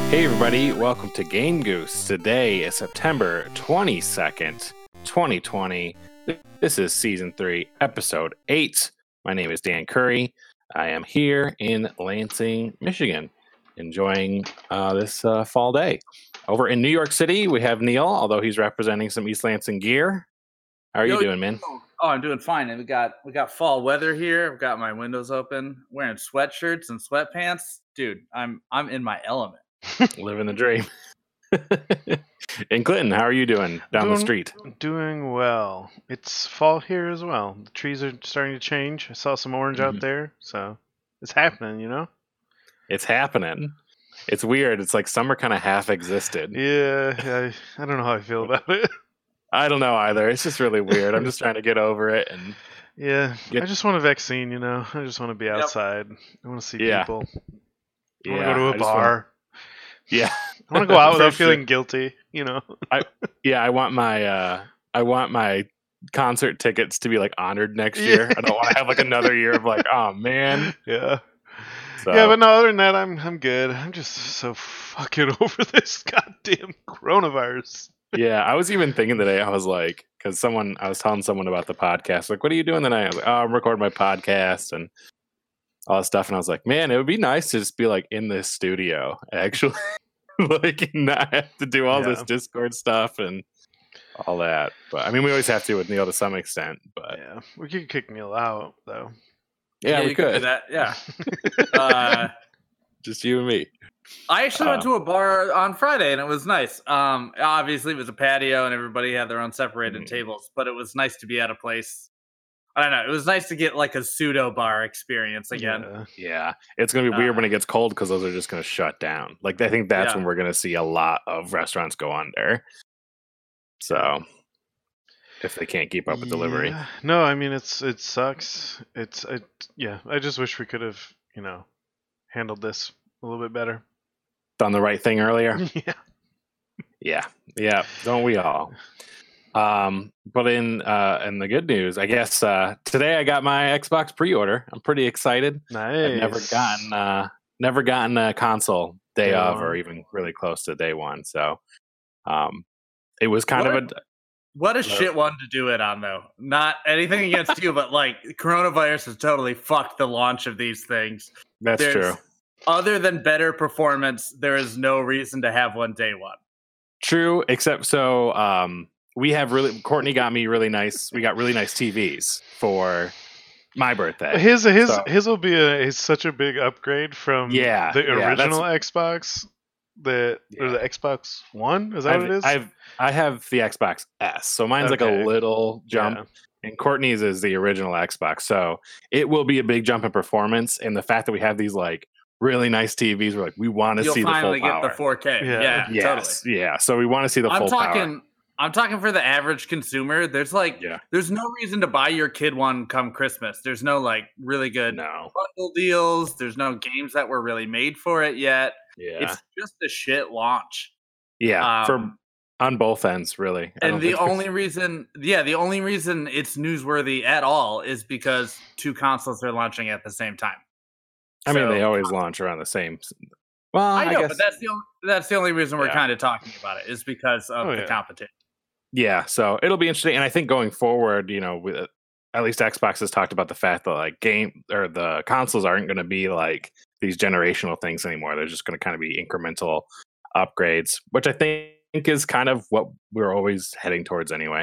Hey everybody, welcome to Game Goose. Today is September 22nd, 2020. This is Season 3, Episode 8. My name is Dan Curry. I am here in Lansing, Michigan, enjoying this fall day. Over in New York City, we have Neil, although he's representing some East Lansing gear. How are you doing, man? Oh, I'm doing fine. And we got fall weather here. I've got my windows open, wearing sweatshirts and sweatpants. Dude, I'm in my element. Living the dream. And Clinton, how are you doing down the street? Doing well. It's fall here as well. The trees are starting to change. I saw some orange out there, so it's happening, you know? It's happening. It's weird. It's like summer kind of half existed. Yeah, I don't know how I feel about it. I don't know either. It's just really weird. I'm just trying to get over it. And yeah, I just want a vaccine, you know? I just want to be outside. I want to see people. I want to go to a bar. I want to go out without feeling guilty, you know. I want my concert tickets to be like honored next year. I don't want to have like another year of like, oh man. Yeah. So. Yeah, but no, other than that, I'm good. I'm just so fucking over this goddamn coronavirus. Yeah, I was even thinking today, I was like, because I was telling someone about the podcast, like, what are you doing tonight? I was like, oh, I'm recording my podcast and all that stuff. And I was like, man, it would be nice to just be like in this studio, actually. Like, not have to do all this Discord stuff and all that. But I mean, we always have to with Neil to some extent. But yeah, we could kick Neil out though. Yeah, we could. Do that. Yeah. Just you and me. I actually went to a bar on Friday and it was nice. Obviously it was a patio and everybody had their own separated tables, but it was nice to be at a place. I don't know. It was nice to get like a pseudo bar experience again. Yeah. It's going to be weird when it gets cold because those are just going to shut down. Like, I think that's when we're going to see a lot of restaurants go under. So, if they can't keep up with delivery. No, I mean, it sucks. I just wish we could have, you know, handled this a little bit better. Done the right thing earlier. Yeah. Don't we all? But in the good news, I guess today I got my Xbox pre-order. I'm pretty excited. Nice. I've never gotten a console day of or even really close to day one. So it was kind what a shit one to do it on, though. Not anything against you, but like coronavirus has totally fucked the launch of these things. That's true. Other than better performance, there is no reason to have one day one. True, except Courtney got me really nice. We got really nice TVs for my birthday. His will be such a big upgrade from the original Xbox. Or the Xbox One? Is that what it is? I have the Xbox S, so mine's like a little jump, and Courtney's is the original Xbox. So it will be a big jump in performance, and the fact that we have these like really nice TVs, we're like, we want to see the full power. You'll finally get the 4K. Totally. Yeah. So we want to see the full power. I'm talking for the average consumer. There's there's no reason to buy your kid one come Christmas. There's no like really good bundle deals. There's no games that were really made for it yet. Yeah. It's just a shit launch. Yeah. On both ends, really. And the only reason it's newsworthy at all is because two consoles are launching at the same time. I mean, they always launch around the same. Well, I know, but that's the only reason we're kind of talking about it is because of the competition. Yeah, so it'll be interesting, and I think going forward, you know, at least Xbox has talked about the fact that like the consoles aren't going to be like these generational things anymore. They're just going to kind of be incremental upgrades, which I think is kind of what we're always heading towards anyway.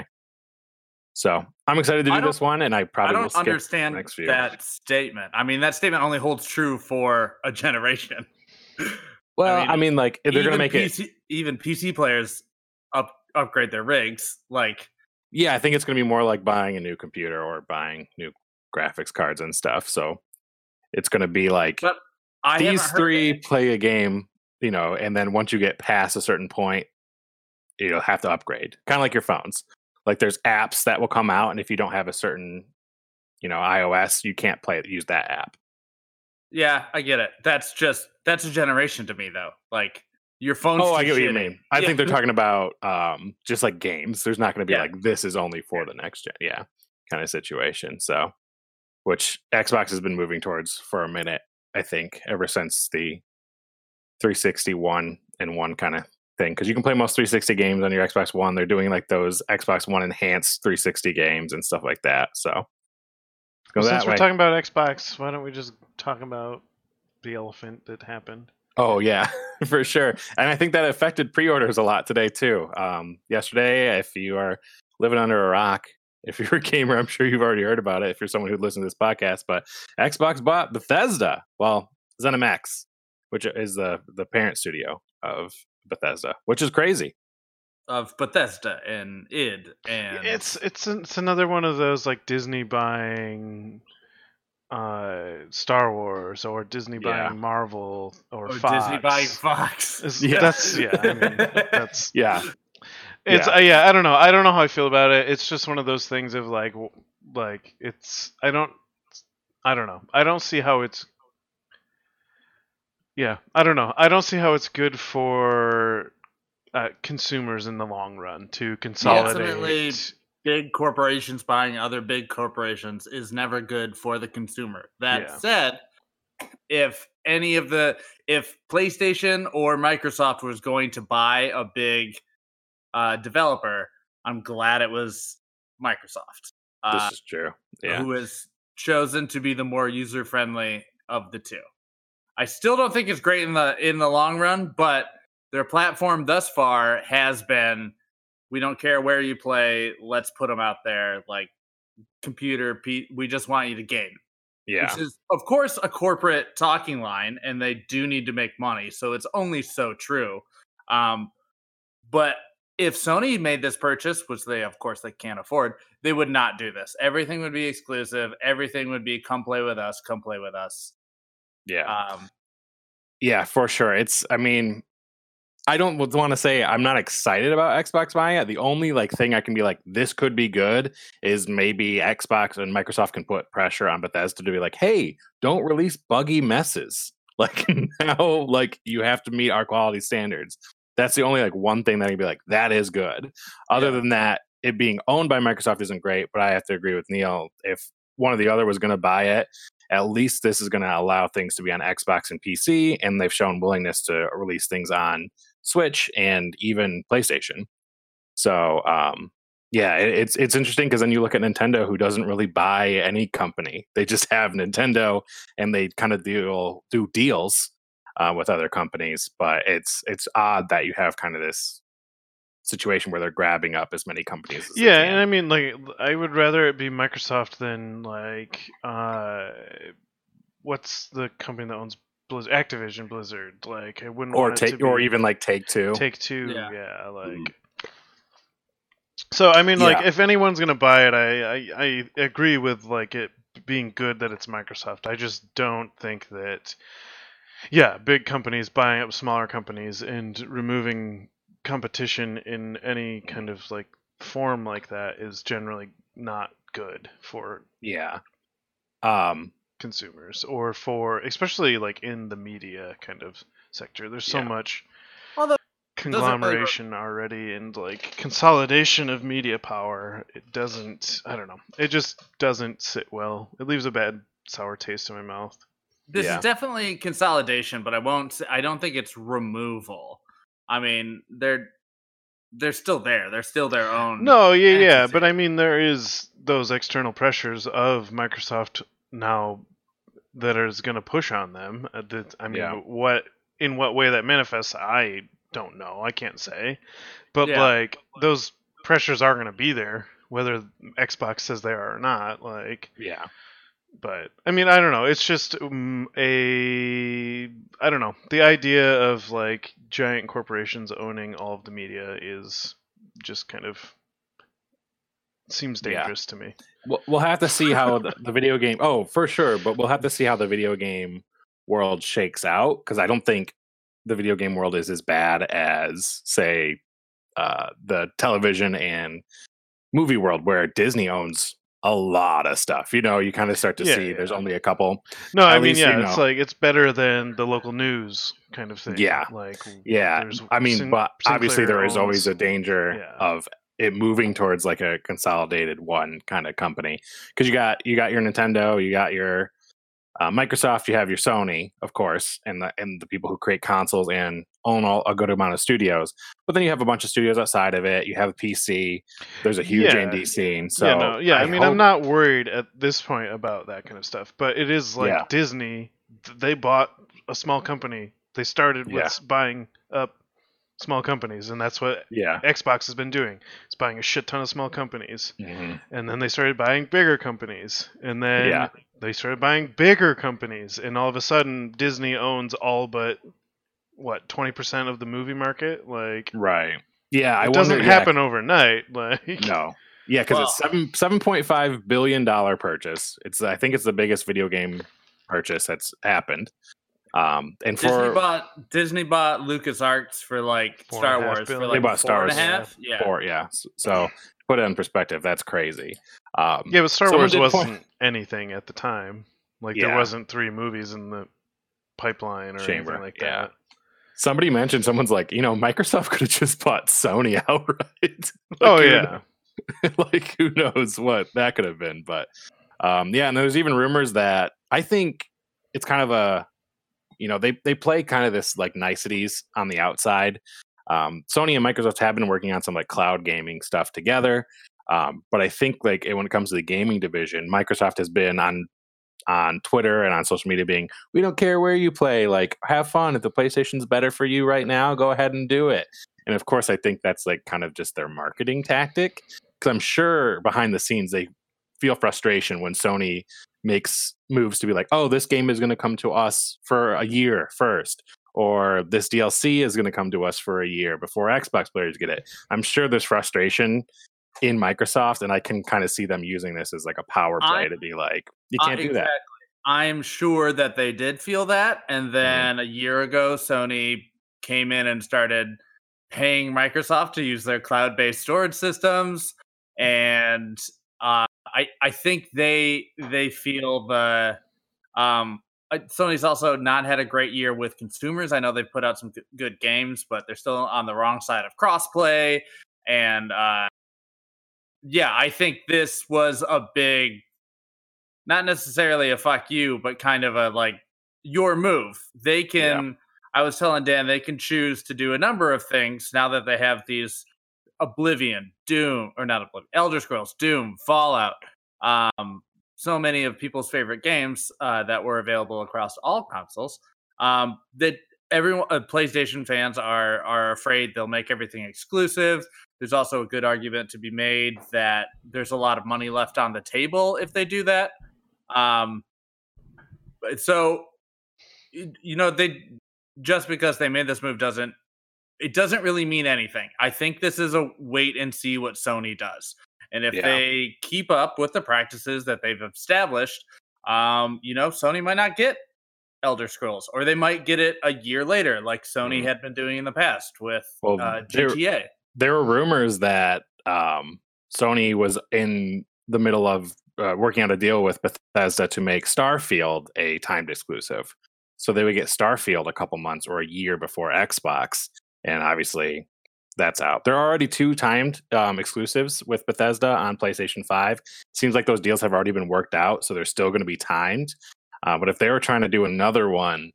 So I'm excited to do this one, and I probably will skip understand the next few. That statement. I mean, that statement only holds true for a generation. Well, I mean like they're going to make even PC players upgrade their rigs. Like, yeah, I think it's going to be more like buying a new computer or buying new graphics cards and stuff. So it's going to be like these three play a game, you know, and then once you get past a certain point, you'll have to upgrade. Kind of like your phones. Like there's apps that will come out, and if you don't have a certain, you know, iOS, you can't use that app. Yeah, I get it. That's a generation to me, though. Like your phone's. Oh, I get what you mean. I think they're talking about just like games. There's not going to be like this is only for the next gen, kind of situation. So, which Xbox has been moving towards for a minute, I think, ever since the 360 One in one kind of thing, because you can play most 360 games on your Xbox One. They're doing like those Xbox One enhanced 360 games and stuff like that. So since we're talking about Xbox, why don't we just talk about the elephant that happened? Oh yeah, for sure. And I think that affected pre-orders a lot today too. Yesterday, if you are living under a rock, if you're a gamer, I'm sure you've already heard about it. If you're someone who listens to this podcast, but Xbox bought Bethesda. Well, ZeniMax, which is the parent studio of Bethesda, which is crazy. Of Bethesda and id, and it's another one of those like Disney buying Star Wars or Disney buying Marvel or Fox. Disney buying Fox. That's I mean, that's It's I don't know. I don't know how I feel about it. It's just one of those things of like it's I don't know. I don't see how it's I don't know. I don't see how it's good for consumers in the long run to consolidate. Ultimately, big corporations buying other big corporations is never good for the consumer. That said, if PlayStation or Microsoft was going to buy a big developer, I'm glad it was Microsoft. This is true. Yeah. Who has chosen to be the more user friendly of the two. I still don't think it's great in the long run, but their platform thus far has been, we don't care where you play, let's put them out there, like we just want you to game. Yeah. Which is, of course, a corporate talking line, and they do need to make money, so it's only so true. But if Sony made this purchase, which they can't afford, they would not do this. Everything would be exclusive. Everything would be come play with us. Yeah. Yeah, for sure. I don't want to say I'm not excited about Xbox buying it. The only thing I can be like, this could be good, is maybe Xbox and Microsoft can put pressure on Bethesda to be like, hey, don't release buggy messes. Now, you have to meet our quality standards. That's the only one thing that I can be like, that is good. Other than that, it being owned by Microsoft isn't great, but I have to agree with Neil. If one or the other was going to buy it, at least this is going to allow things to be on Xbox and PC, and they've shown willingness to release things on Switch and even PlayStation. So, it's interesting because then you look at Nintendo, who doesn't really buy any company. They just have Nintendo, and they kind of do deals with other companies. But it's odd that you have kind of this situation where they're grabbing up as many companies as they can. And I mean, I would rather it be Microsoft than what's the company that owns Blizzard? Activision Blizzard. I wouldn't want it to be, or even Take-Two. Take-Two, So I mean, if anyone's gonna buy it, I agree with it being good that it's Microsoft. I just don't think that big companies buying up smaller companies and removing competition in any kind of form like that is generally not good for consumers, or for especially in the media kind of sector. There's so much conglomeration already, and consolidation of media power. It doesn't, I don't know, it just doesn't sit well. It leaves a bad sour taste in my mouth. This is definitely consolidation, but I don't think it's removal. I mean, they're still there. They're still their own. No, entity. But I mean, there is those external pressures of Microsoft now that is going to push on them. In what way that manifests, I don't know. I can't say. But those pressures are going to be there, whether Xbox says they are or not. But I mean, I don't know. It's just I don't know. The idea of giant corporations owning all of the media is just kind of seems dangerous to me. We'll have to see how the video game. Oh, for sure. But we'll have to see how the video game world shakes out, because I don't think the video game world is as bad as, say, the television and movie world, where Disney owns a lot of stuff. You kind of start to see there's only a couple. No, I mean, it's it's better than the local news kind of thing. I mean, but obviously there is always a danger of it moving towards a consolidated one kind of company, because you got your Nintendo, you got your Microsoft, you have your Sony, of course, and the people who create consoles and own a good amount of studios, but then you have a bunch of studios outside of it. You have a PC. There's a huge indie scene. So I'm not worried at this point about that kind of stuff. But it is like Disney. They bought a small company. They started with buying up small companies, and that's what Xbox has been doing. It's buying a shit ton of small companies, and then they started buying bigger companies, and then they started buying bigger companies, and all of a sudden Disney owns all but 20% of the movie market. Like, right? Yeah, it doesn't happen overnight. Like, no, because it's $7.5 billion purchase. I think it's the biggest video game purchase that's happened. And Disney bought LucasArts for like Star Wars for like they bought Star Wars. So put it in perspective, that's crazy. But Star Wars wasn't anything at the time. Like there wasn't 3 movies in the pipeline or anything like that. Somebody mentioned, someone's like, Microsoft could have just bought Sony outright. Like who knows what that could have been, but and there's even rumors that I think it's kind of a they play kind of this like niceties on the outside. Sony and Microsoft have been working on some like cloud gaming stuff together. But I think like when it comes to the gaming division, Microsoft has been on Twitter and on social media being, we don't care where you play, like have fun. If the PlayStation's better for you right now, go ahead and do it. And of course, I think that's like kind of just their marketing tactic, because I'm sure behind the scenes they feel frustration when Sony makes moves to be like, oh, this game is going to come to us for a year first, or this DLC is going to come to us for a year before Xbox players get it. I'm sure there's frustration in Microsoft, and I can kind of see them using this as like a power play to be like, you can't do that. I'm sure that they did feel that, and then a year ago, Sony came in and started paying Microsoft to use their cloud-based storage systems, and I think they feel the Sony's also not had a great year with consumers. I know they've put out some good games, but they're still on the wrong side of crossplay. And I think this was a big, not necessarily a fuck you, but kind of a like your move. They can. I was telling Dan they can choose to do a number of things now that they have these Oblivion, Doom, or not Oblivion, Elder Scrolls, Doom, Fallout, so many of people's favorite games that were available across all consoles. That everyone, PlayStation fans are afraid they'll make everything exclusive. There's also a good argument to be made that there's a lot of money left on the table if they do that. So, they just because they made this move doesn't really mean anything. I think this is a wait and see what Sony does. And if they keep up with the practices that they've established, Sony might not get Elder Scrolls, or they might get it a year later, like Sony had been doing in the past with GTA. There were rumors that Sony was in the middle of working out a deal with Bethesda to make Starfield a timed exclusive. So they would get Starfield a couple months or a year before Xbox. And obviously, that's out. There are already 2 timed exclusives with Bethesda on PlayStation 5. Seems like those deals have already been worked out, so they're still going to be timed. But if they were trying to do another one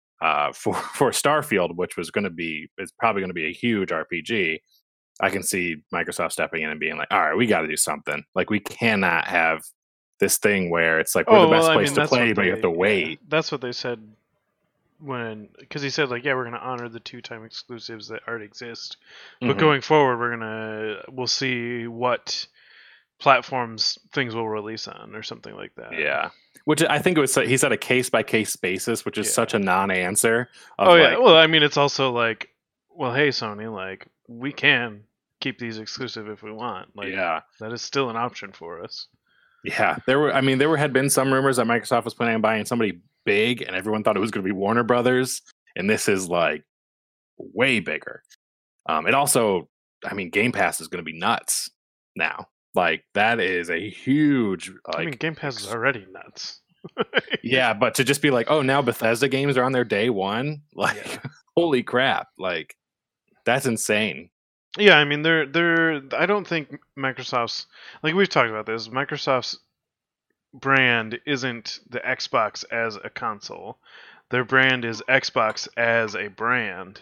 for Starfield, which is probably going to be a huge RPG, I can see Microsoft stepping in and being like, all right, we got to do something. Like, we cannot have this thing where it's like, we're the best place to play, but you have to wait. That's what they said. Because he said, like, we're going to honor the 2-time exclusives that already exist, but going forward, we'll see what platforms things will release on or something like that. Yeah, which I think he said a case by case basis, which is such a non-answer. Well, I mean, it's also like, well, hey, Sony, like, we can keep these exclusive if we want. Like, that is still an option for us. Yeah, there had been some rumors that Microsoft was planning on buying somebody big, and everyone thought it was going to be Warner Brothers, and this is like way bigger. It also, Game Pass is going to be nuts now. Like, that is a huge. Game Pass is already nuts. Yeah, but to just be like, oh, now Bethesda games are on their day one, like, holy crap, like, that's insane. Yeah, I mean, I don't think Microsoft's, like, we've talked about this, Microsoft's brand isn't the Xbox as a console. Their brand is Xbox as a brand.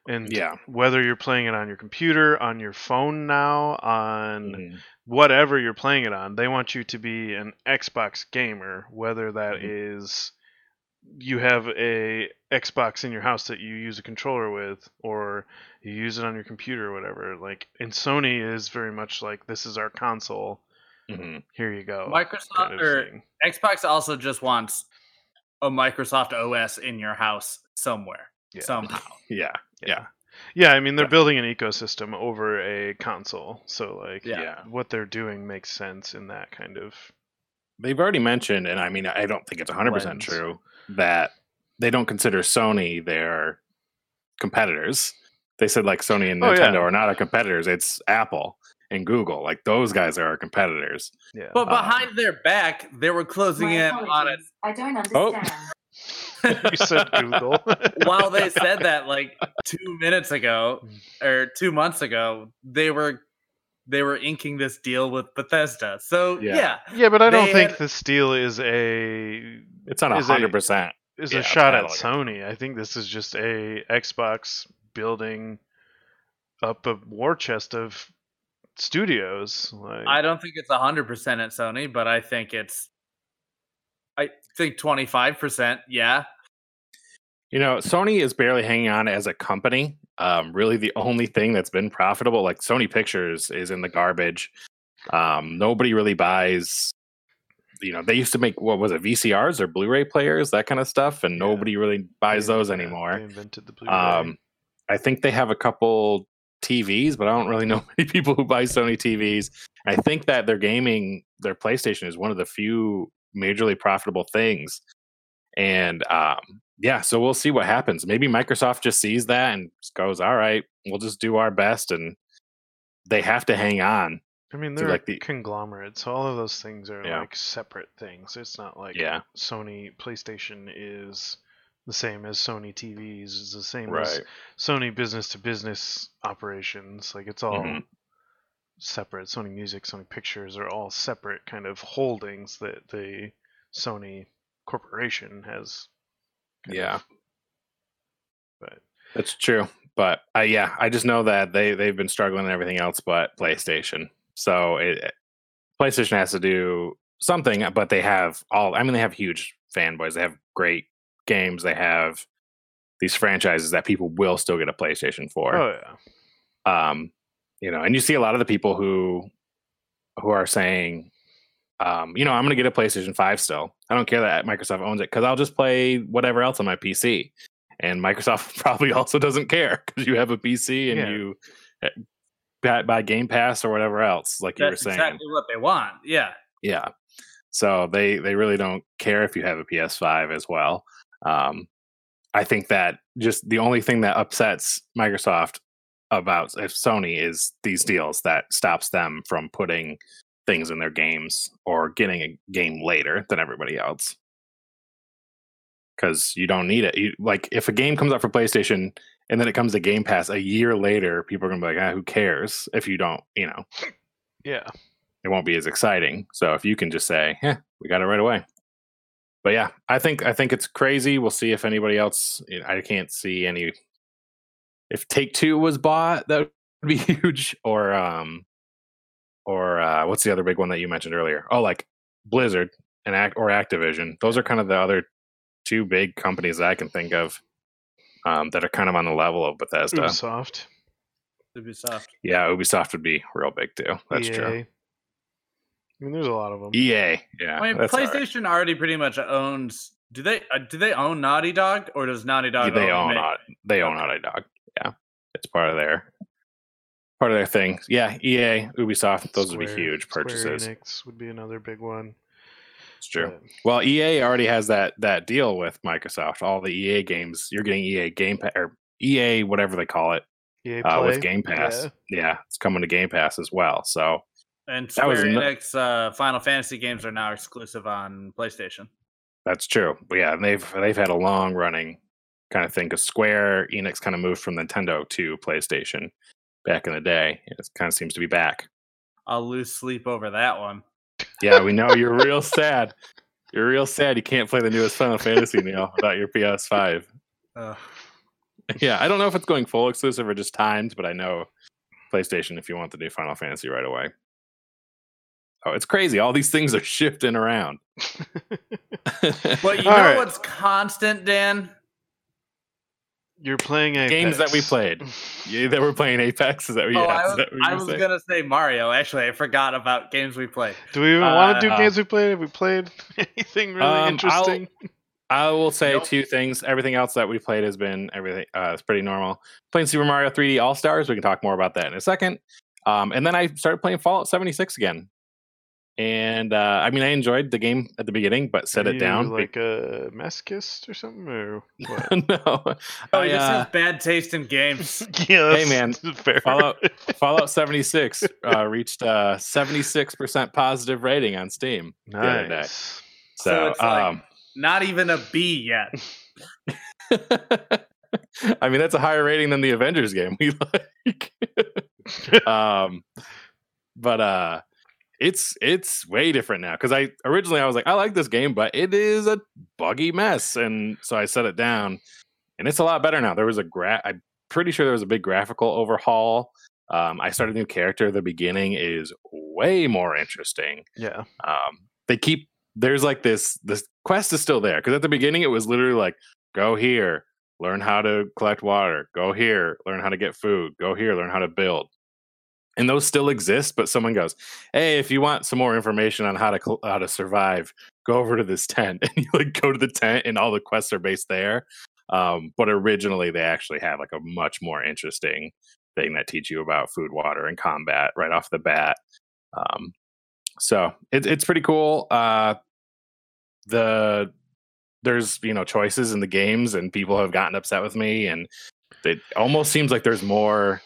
And whether you're playing it on your computer, on your phone now, on whatever you're playing it on, they want you to be an Xbox gamer, whether that is you have a Xbox in your house that you use a controller with, or you use it on your computer or whatever. Like, and Sony is very much like, this is our console. Here you go. Microsoft or Xbox also just wants a Microsoft OS in your house somewhere, somehow. Yeah. I mean, they're building an ecosystem over a console, so like, what they're doing makes sense in that kind of. They've already mentioned, and I mean, I don't think it's 100% true, that they don't consider Sony their competitors. They said like Sony and Nintendo are not our competitors. It's Apple and Google. Like, those guys are our competitors. Yeah. But behind their back, they were closing in on it. I don't understand. You said Google. While they said that like 2 minutes ago or 2 months ago, they were inking this deal with Bethesda. So yeah, but I don't think this deal is a. It's not 100%. Is a shot at Sony. I think this is just a Xbox building up a war chest of studios. Like, I don't think it's 100% at Sony, but I think 25%. Yeah. You know, Sony is barely hanging on as a company. Really, the only thing that's been profitable, like Sony Pictures, is in the garbage. Nobody really buys. You know, they used to make, what was it, VCRs or Blu-ray players, that kind of stuff, and nobody really buys those anymore. They invented the Blu-ray. I think they have a couple TVs, but I don't really know many people who buy Sony TVs. I think that their PlayStation is one of the few majorly profitable things. And so we'll see what happens. Maybe Microsoft just sees that and just goes, all right, we'll just do our best. And they have to hang on. I mean, they're like conglomerate, so all of those things are like separate things. It's not like Sony PlayStation is the same as Sony TVs, is the same as Sony business-to-business operations. Like, it's all separate. Sony Music, Sony Pictures are all separate kind of holdings that the Sony corporation has. But that's true. But I just know that they've been struggling and everything else but PlayStation. So PlayStation has to do something, but they have they have huge fanboys. They have great games. They have these franchises that people will still get a PlayStation for. Oh yeah. You know, and you see a lot of the people who are saying, you know, I'm going to get a PlayStation 5 still. I don't care that Microsoft owns it because I'll just play whatever else on my PC. And Microsoft probably also doesn't care because you have a PC and you buy Game Pass or whatever else, like you were saying. That's exactly what they want. Yeah. Yeah. So they really don't care if you have a PS5 as well. I think that just the only thing that upsets Microsoft about Sony is these deals that stops them from putting things in their games or getting a game later than everybody else. Because you don't need it. Like, if a game comes out for PlayStation and then it comes to Game Pass a year later, people are going to be like, who cares if you don't, you know. Yeah. It won't be as exciting. So if you can just say, we got it right away. But yeah, I think it's crazy. We'll see if anybody else, I can't see any. If Take-Two was bought, that would be huge. Or what's the other big one that you mentioned earlier? Oh, like Blizzard or Activision. Those are kind of the other two big companies that I can think of that are kind of on the level of Bethesda. Ubisoft. Yeah, Ubisoft would be real big too. That's true. I mean, there's a lot of them. EA, yeah. I mean, PlayStation already pretty much owns. Do they own Naughty Dog, or does Naughty Dog? They own Naughty Dog. Yeah, it's part of their thing. Yeah, EA, Ubisoft, those would be huge purchases. Square Enix would be another big one. It's true. Well, EA already has that deal with Microsoft. All the EA games, you're getting EA Game Pass or EA whatever they call it, EA Play. with Game Pass. Yeah, it's coming to Game Pass as well. So, and Square Enix Final Fantasy games are now exclusive on PlayStation. That's true. But yeah, and they've had a long running kind of thing because Square Enix kind of moved from Nintendo to PlayStation back in the day. It kind of seems to be back. I'll lose sleep over that one. Yeah, we know you're real sad. You're real sad you can't play the newest Final Fantasy, Neil, without your PS5. Yeah, I don't know if it's going full exclusive or just timed, but I know PlayStation, if you want to do Final Fantasy right away. Oh, it's crazy. All these things are shifting around. But you know what's constant, Dan? You're playing Apex. Games that we played. Yeah, that we're playing Apex. Is that what you I was going to say Mario. Actually, I forgot about games we played. Do we even want to do games we played? Have we played anything really interesting? I will say two things. Everything else that we played has been everything. It's pretty normal. Playing Super Mario 3D All Stars. We can talk more about that in a second. And then I started playing Fallout 76 again. And I enjoyed the game at the beginning, but set it down. Like a masochist or something, or what? No. He just has bad taste in games. Yeah, hey man, fair. Fallout 76 reached a 76% positive rating on Steam the other day. So it's like not even a B yet. That's a higher rating than the Avengers game we like. But it's way different now, because originally I was like, I like this game, but it is a buggy mess, and so I set it down, and it's a lot better now. There was I'm pretty sure there was a big graphical overhaul. I started a new character. The beginning is way more interesting. Yeah. There's like this quest is still there, because at the beginning it was literally like, go here, learn how to collect water, go here, learn how to get food, go here, learn how to build. And those still exist, but someone goes, hey, if you want some more information on how to survive, go over to this tent. And you like go to the tent and all the quests are based there. But originally they actually have like a much more interesting thing that teach you about food, water, and combat right off the bat. So it's pretty cool. There's choices in the games, and people have gotten upset with me, and it almost seems like there's more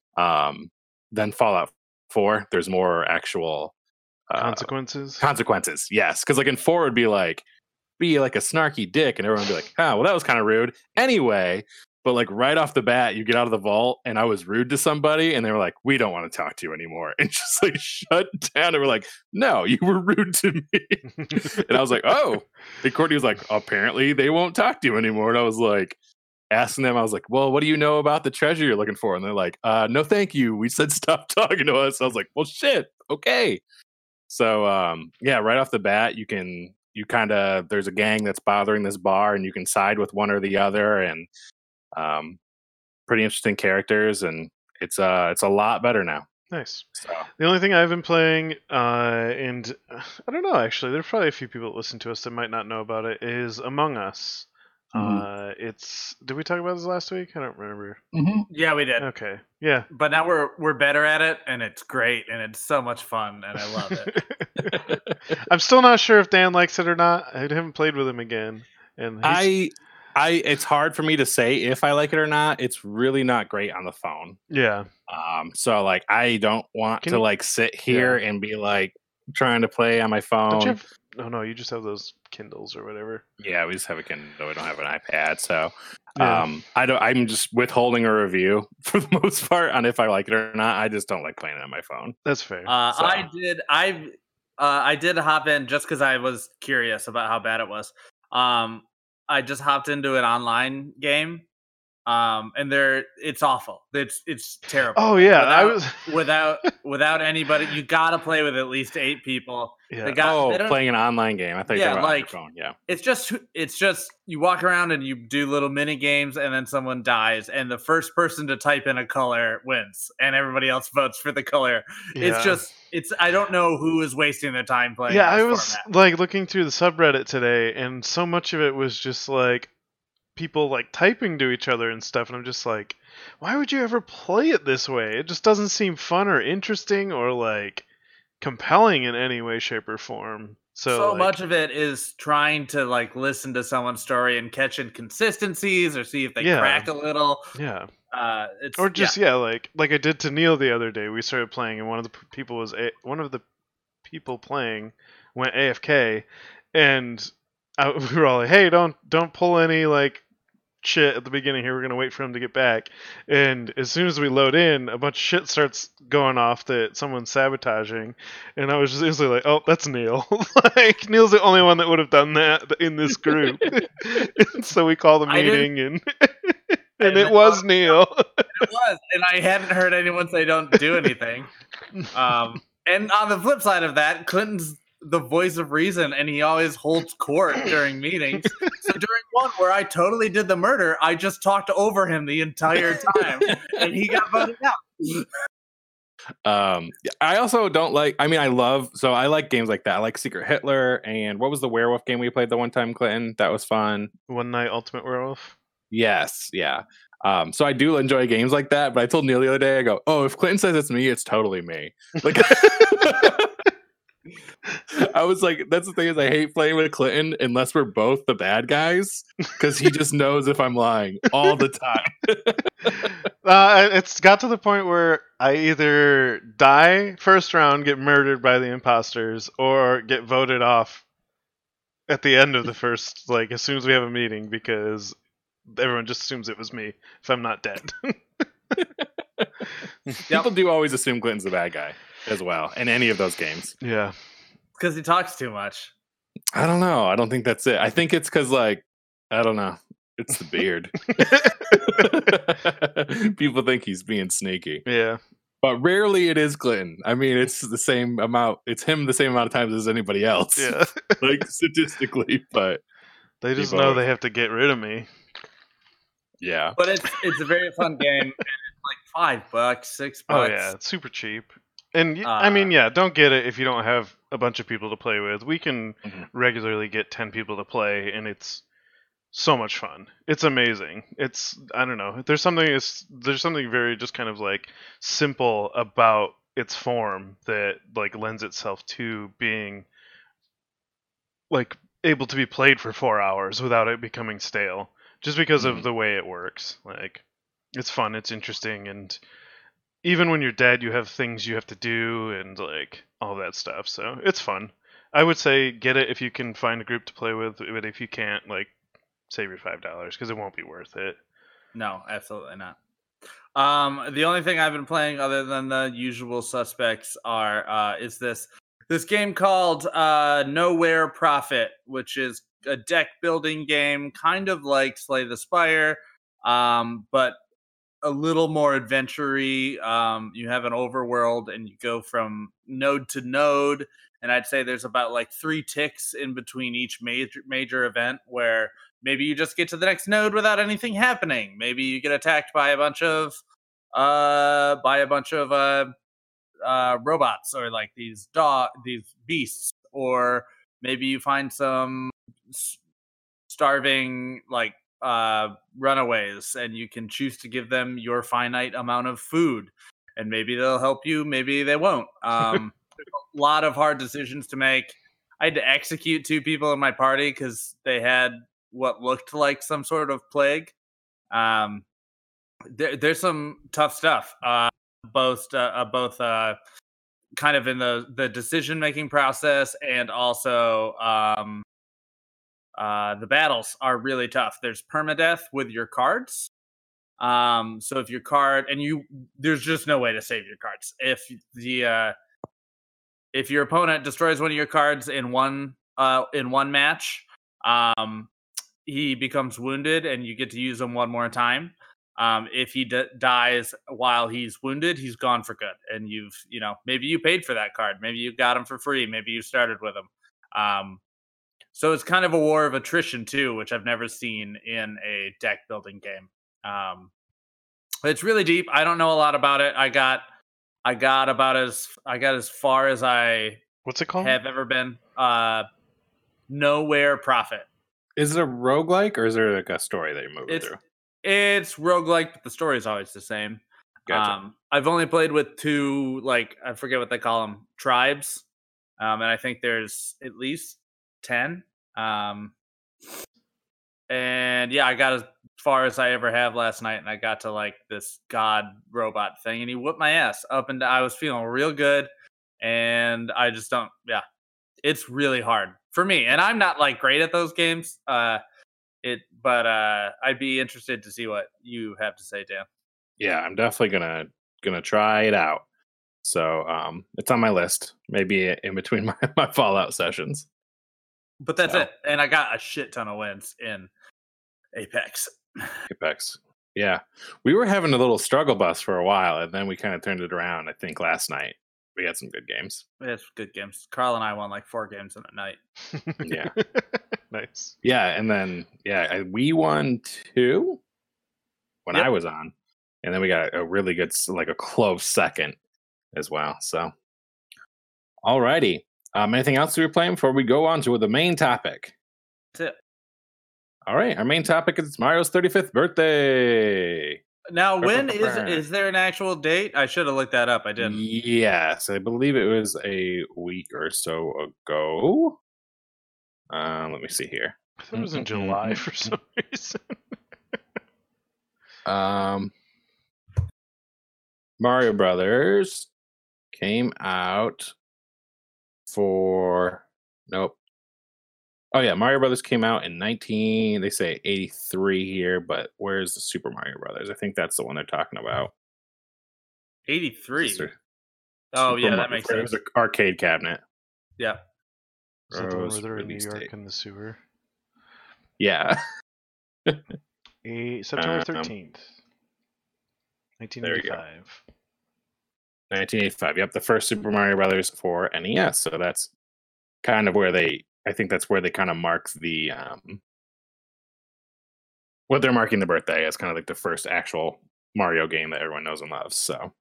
than Fallout 4. There's more actual consequences, yes, because like in 4 would be like a snarky dick, and everyone would be like, oh, well, that was kind of rude anyway. But like right off the bat, you get out of the vault and I was rude to somebody and they were like, we don't want to talk to you anymore, and just like shut down. And we're like, no, you were rude to me. And I was like, oh. And Courtney was like, apparently they won't talk to you anymore. And I was like, asking them, I was like, well, what do you know about the treasure you're looking for? And they're like, no, thank you. We said stop talking to us. I was like, well, shit. Okay. So, right off the bat, there's a gang that's bothering this bar, and you can side with one or the other, and pretty interesting characters, and it's a lot better now. Nice. So. The only thing I've been playing, and I don't know, actually, there's probably a few people that listen to us that might not know about it, is Among Us. Did we talk about this last week? I don't remember. Mm-hmm. Yeah, we did. Okay. Yeah. But now we're better at it, and it's great, and it's so much fun, and I love it. I'm still not sure if Dan likes it or not. I haven't played with him again, and it's hard for me to say if I like it or not. It's really not great on the phone. Yeah. So like I don't want to like sit here and be like trying to play on my phone. Don't you have... No, you just have those Kindles or whatever. Yeah, we just have a Kindle. We don't have an iPad, so I'm just withholding a review for the most part on if I like it or not. I just don't like playing it on my phone. That's fair. I did hop in just because I was curious about how bad it was. I just hopped into an online game, and it's awful. It's terrible. Oh yeah, without anybody. You gotta play with at least 8 people. Yeah. Playing an online game. I thought you were on your phone. Yeah. It's just you walk around and you do little mini games, and then someone dies, and the first person to type in a color wins, and everybody else votes for the color. Yeah. It's I don't know who is wasting their time playing. Yeah, I was like looking through the subreddit today, and so much of it was just like people like typing to each other and stuff, and I'm just like, why would you ever play it this way? It just doesn't seem fun or interesting or like compelling in any way, shape, or form. So much of it is trying to like listen to someone's story and catch inconsistencies or see if they crack a little. Yeah. Like I did to Neil the other day. We started playing, and one of the people playing went AFK, and we were all like, "Hey, don't pull any like shit at the beginning here. We're gonna wait for him to get back." And as soon as we load in, a bunch of shit starts going off that someone's sabotaging, and I was just instantly like, "Oh, that's Neil." Like Neil's the only one that would have done that in this group. So we call the meeting and. And it was Neil. It was, and I hadn't heard anyone say don't do anything. And on the flip side of that, Clinton's the voice of reason, and he always holds court during meetings. So during one where I totally did the murder, I just talked over him the entire time, and he got voted out. I also don't like. I mean, I like games like that. I like Secret Hitler, and what was the werewolf game we played the one time, Clinton? That was fun. One Night Ultimate Werewolf. Yes, yeah. So I do enjoy games like that. But I told Neil the other day, I go, "Oh, if Clinton says it's me, it's totally me." Like. I was like, that's the thing is I hate playing with Clinton unless we're both the bad guys because he just knows if I'm lying all the time. It's got to the point where I either die first round, get murdered by the imposters, or get voted off at the end of the first, like as soon as we have a meeting because everyone just assumes it was me if I'm not dead. People do always assume Clinton's the bad guy as well in any of those games. Yeah. Because he talks too much. I don't know. I don't think that's it. I think it's because, like, I don't know. It's the beard. People think he's being sneaky. Yeah. But rarely it is Clinton. I mean, it's the same amount. It's him the same amount of times as anybody else. Yeah. Like, statistically. But they just know they have to get rid of me. Yeah. But it's a very fun game. And it's like $5, $6. Oh, yeah. It's super cheap. And I mean, yeah, don't get it if you don't have a bunch of people to play with. We can regularly get 10 people to play, and it's so much fun. It's amazing. It's, I don't know. There's something very just kind of like simple about its form that like lends itself to being like able to be played for 4 hours without it becoming stale, just because of the way it works. Like, it's fun, it's interesting, and even when you're dead, you have things you have to do and like all that stuff. So it's fun. I would say get it if you can find a group to play with, but if you can't, like, save your $5 because it won't be worth it. No, absolutely not. The only thing I've been playing other than the usual suspects is this game called Nowhere Prophet, which is a deck building game, kind of like Slay the Spire, but a little more adventure-y. You have an overworld and you go from node to node, and I'd say there's about like 3 ticks in between each major event where maybe you just get to the next node without anything happening. Maybe you get attacked by a bunch of robots or like these beasts, or maybe you find some starving like runaways and you can choose to give them your finite amount of food, and maybe they'll help you, maybe they won't. There's a lot of hard decisions to make. I had to execute 2 people in my party because they had what looked like some sort of plague. There's some tough stuff, both kind of in the decision making process, and also the battles are really tough. There's permadeath with your cards. So if your card there's just no way to save your cards. If your opponent destroys one of your cards in one match, he becomes wounded and you get to use him one more time. If he dies while he's wounded, he's gone for good. And maybe you paid for that card. Maybe you got him for free. Maybe you started with him. So it's kind of a war of attrition too, which I've never seen in a deck building game. It's really deep. I don't know a lot about it. I got as far as I what's it called? Have ever been. Nowhere Prophet. Is it a roguelike or is there like a story that you're moving through? It's roguelike, but the story is always the same. Gotcha. I've only played with 2, like, I forget what they call them, tribes. And I think there's at least 10. And yeah, I got as far as I ever have last night, and I got to like this god robot thing, and he whooped my ass up and down. I was feeling real good, and I just don't. Yeah, it's really hard for me, and I'm not like great at those games. But I'd be interested to see what you have to say, Dan. Yeah, I'm definitely gonna try it out. So it's on my list. Maybe in between my Fallout sessions. But that's it. And I got a shit ton of wins in Apex. Yeah. We were having a little struggle bus for a while, and then we kind of turned it around, I think, last night. We had some good games. We had good games. Carl and I won like 4 games in a night. Yeah. Nice. Yeah, and then, we won 2 when I was on. And then we got a really good, like a close second as well. So, alrighty. Anything else we were playing before we go on to the main topic? That's it. All right, our main topic is Mario's 35th birthday. Now, when is there an actual date? I should have looked that up. I didn't. Yes, I believe it was a week or so ago. Let me see here. I thought it was in July for some reason. Mario Brothers came out for Oh yeah, Mario Brothers came out in 83 here, but where's the Super Mario Brothers? I think that's the one they're talking about. 83. Oh yeah, that makes sense. It was an arcade cabinet. Yeah. Is that the one where they're in New York in the sewer? Yeah. September 13th, 1985. 1985. Yep, the first Super Mario Brothers for NES. So that's kind of where I think that's where they kind of mark the what they're marking the birthday as, kind of like the first actual Mario game that everyone knows and loves. So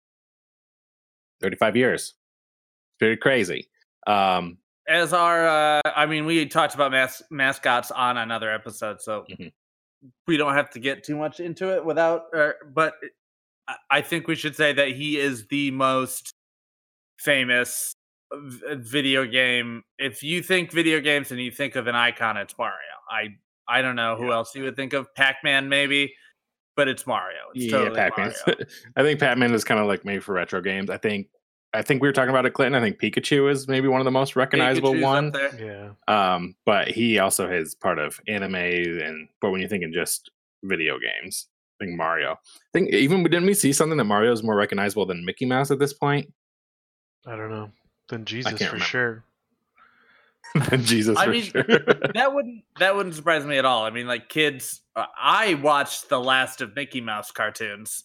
35 years. It's pretty crazy. As our we talked about mascots on another episode, so we don't have to get too much into it but I think we should say that he is the most famous video game. If you think video games and you think of an icon, it's Mario. I don't know who else you would think of. Pac-Man maybe, but it's Mario. It's totally Pac-Man. Mario. I think Pac-Man is kind of like made for retro games. I think we were talking about it, Clinton. I think Pikachu is maybe one of the most recognizable ones. Yeah. But he also is part of anime, but when you're thinking just video games, I think Mario. I think didn't we see something that Mario is more recognizable than Mickey Mouse at this point? I don't know. Than Jesus for sure. Than Jesus for sure. that wouldn't surprise me at all. I mean, like kids, I watched the last of Mickey Mouse cartoons.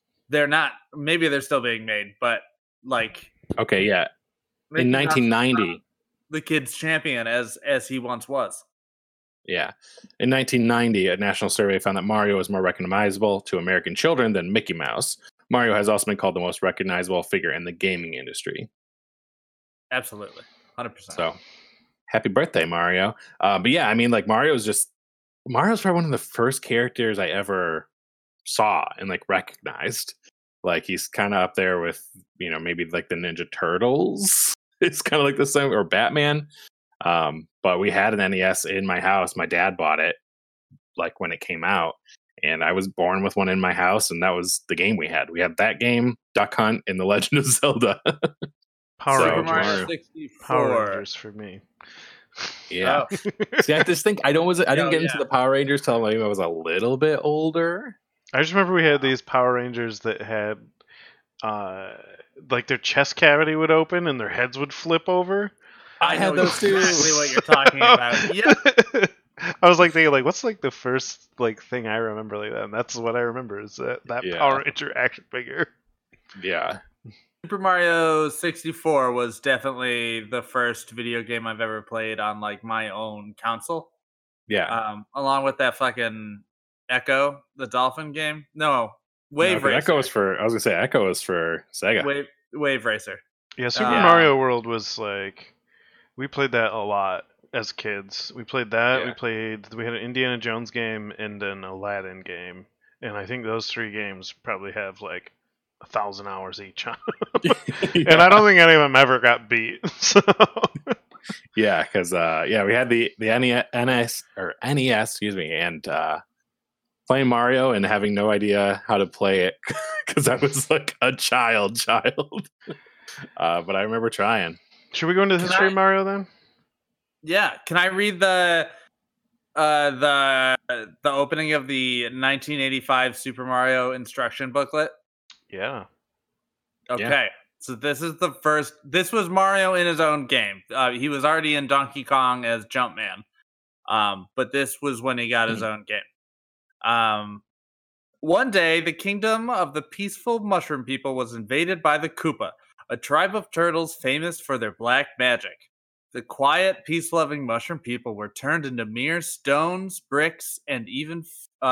Maybe they're still being made, but like. Okay, yeah. Mickey in 1990. The kid's champion as he once was. Yeah. In 1990, a national survey found that Mario is more recognizable to American children than Mickey Mouse. Mario has also been called the most recognizable figure in the gaming industry. Absolutely. 100%. So, happy birthday, Mario. But yeah, I mean, like, Mario's probably one of the first characters I ever saw and, like, recognized. Like, he's kind of up there with, maybe, like, the Ninja Turtles. It's kind of like the same, or Batman. But we had an NES in my house. My dad bought it, like, when it came out. And I was born with one in my house, and that was the game we had. We had that game, Duck Hunt, and The Legend of Zelda. Super Mario 64. Power Rangers for me. Yeah. See, I just think I didn't get into the Power Rangers till maybe I was a little bit older. I just remember we had these Power Rangers that had like their chest cavity would open and their heads would flip over. I had those too. Exactly what you're talking about. Yeah. I was like thinking, like, what's like the first like thing I remember like that? And that's what I remember is that Power Ranger action figure. Yeah. Super Mario 64 was definitely the first video game I've ever played on like my own console. Yeah. Along with that fucking Echo, the dolphin game. No, Wave Racer. Echo is for. I was gonna say Echo is for Sega. Wave Racer. Yeah, Super Mario World was like we played that a lot as kids. We played that. Yeah. We had an Indiana Jones game and an Aladdin game, and I think those 3 games probably have like 1,000 hours each on them. And I don't think any of them ever got beat. So. Yeah, because we had the NES, excuse me, and playing Mario and having no idea how to play it because I was like a child. But I remember trying. Should we go into the history of Mario then? Yeah. Can I read the opening of the 1985 Super Mario instruction booklet? Yeah. Okay. Yeah. So this was Mario in his own game. He was already in Donkey Kong as Jumpman. But this was when he got his own game. One day, the kingdom of the peaceful mushroom people was invaded by the Koopa, a tribe of turtles famous for their black magic. The quiet, peace-loving mushroom people were turned into mere stones, bricks, and even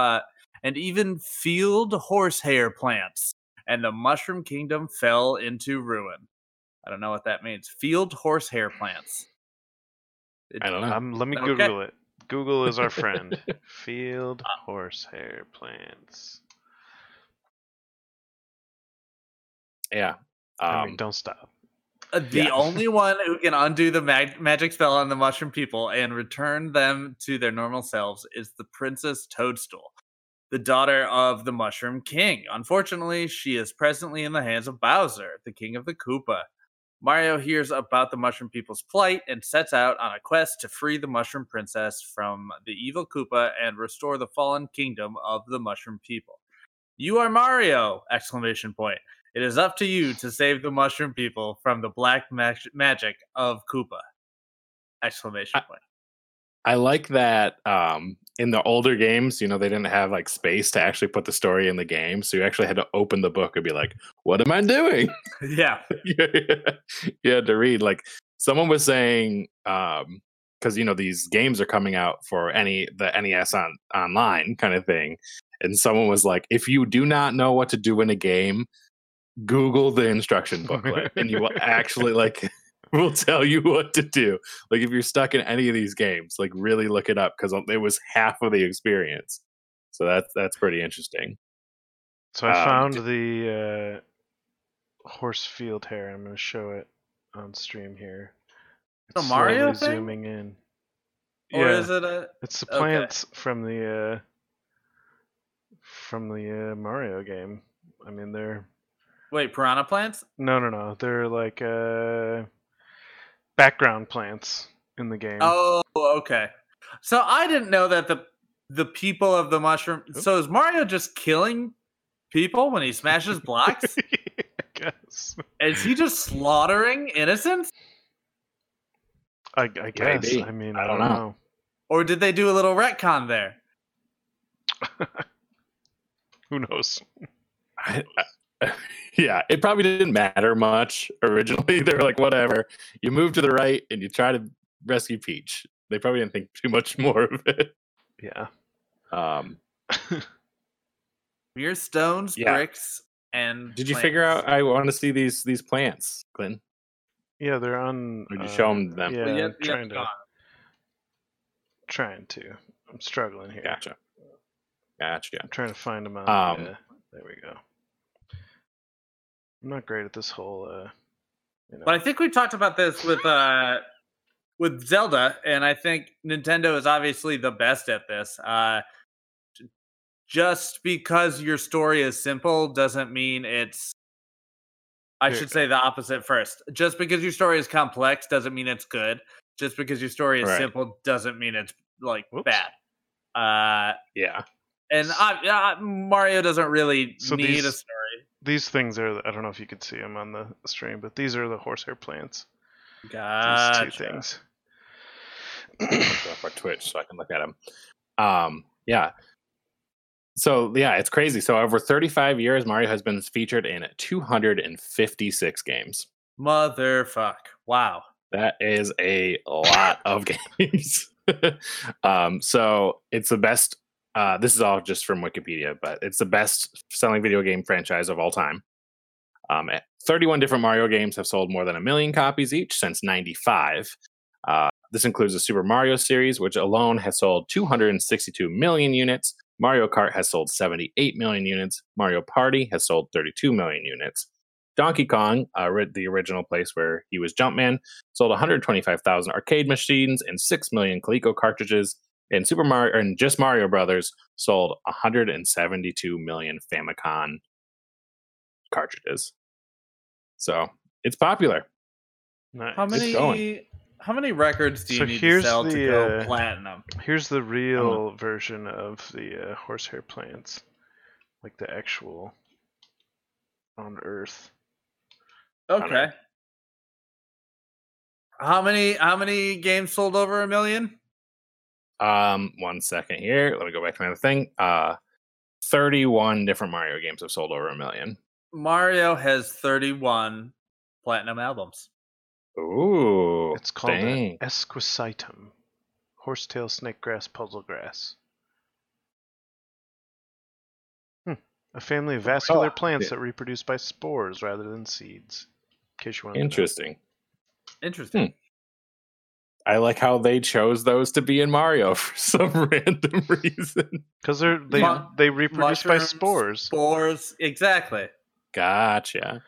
field horsehair plants, and the mushroom kingdom fell into ruin. I don't know what that means. Field horsehair plants. I don't know. Let me Google it. Google is our friend. Field horsehair plants. Yeah. I mean, don't stop. The only one who can undo the magic spell on the mushroom people and return them to their normal selves is the Princess Toadstool, the daughter of the Mushroom King. Unfortunately, she is presently in the hands of Bowser, the king of the Koopa. Mario hears about the mushroom people's plight and sets out on a quest to free the mushroom princess from the evil Koopa and restore the fallen kingdom of the mushroom people. You are Mario! Exclamation point. It is up to you to save the mushroom people from the black magic of Koopa! Exclamation point. I like that in the older games, they didn't have like space to actually put the story in the game. So you actually had to open the book and be like, what am I doing? Yeah. You had to read. Like someone was saying, because these games are coming out for the NES online kind of thing. And someone was like, if you do not know what to do in a game, Google the instruction booklet and you will actually will tell you what to do. Like if you're stuck in any of these games, like really look it up because it was half of the experience. So that's pretty interesting. So I found the horse field hair. I'm going to show it on stream here. It's a Mario thing? Zooming in. Or is it a? It's the plants from the Mario game. I mean, they're. Wait, piranha plants? No. They're like background plants in the game. Oh, okay. So I didn't know that the people of the mushroom. Oops. So is Mario just killing people when he smashes blocks? I guess. Is he just slaughtering innocents? I guess. Maybe. I mean, I don't know. Or did they do a little retcon there? Who knows? Yeah, it probably didn't matter much originally. They were like, whatever. You move to the right and you try to rescue Peach. They probably didn't think too much more of it. Yeah. Mere stones, bricks, and Did you figure out? I want to see these plants, Glenn. Yeah, they're on. Would you show them? Yeah, trying to. I'm struggling here. Gotcha. I'm trying to find them on. There we go. I'm not great at this whole. But I think we talked about this with Zelda, and I think Nintendo is obviously the best at this. Just because your story is simple doesn't mean it's. I should say the opposite first. Just because your story is complex doesn't mean it's good. Just because your story is simple doesn't mean it's bad. Yeah. And Mario doesn't really need a story. These things are, I don't know if you could see them on the stream, but these are the horsehair plants. Gotcha. These two things. Up our Twitch so I can look at them. Yeah. So, it's crazy. So, over 35 years, Mario has been featured in 256 games. Motherfuck. Wow. That is a lot of games. So, it's the best. This is all just from Wikipedia, but it's the best selling video game franchise of all time. 31 different Mario games have sold more than 1 million copies each since '95. This includes the Super Mario series, which alone has sold 262 million units. Mario Kart has sold 78 million units. Mario Party has sold 32 million units. Donkey Kong, the original place where he was Jumpman, sold 125,000 arcade machines and 6 million Coleco cartridges. And Super Mario and just Mario Brothers sold 172 million Famicom cartridges. So it's popular. Nice. How many records do you need to sell to go platinum? Here's the real version of the horsehair plants, like the actual on Earth. Okay. How many games sold over 1 million? 1 second here. Let me go back to my other thing. 31 different Mario games have sold over 1 million. Mario has 31 platinum albums. Ooh. It's called Esquicitum. Horsetail snakegrass puzzlegrass. A family of vascular plants that reproduce by spores rather than seeds. In case you want to Interesting. Interesting. I like how they chose those to be in Mario for some random reason. Because they reproduce by spores. Spores, exactly. Gotcha.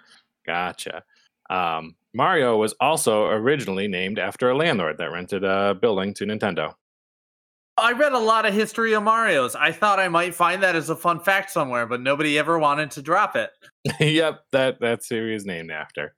Mario was also originally named after a landlord that rented a building to Nintendo. I read a lot of history of Mario's. I thought I might find that as a fun fact somewhere, but nobody ever wanted to drop it. Yep, that's who he is named after.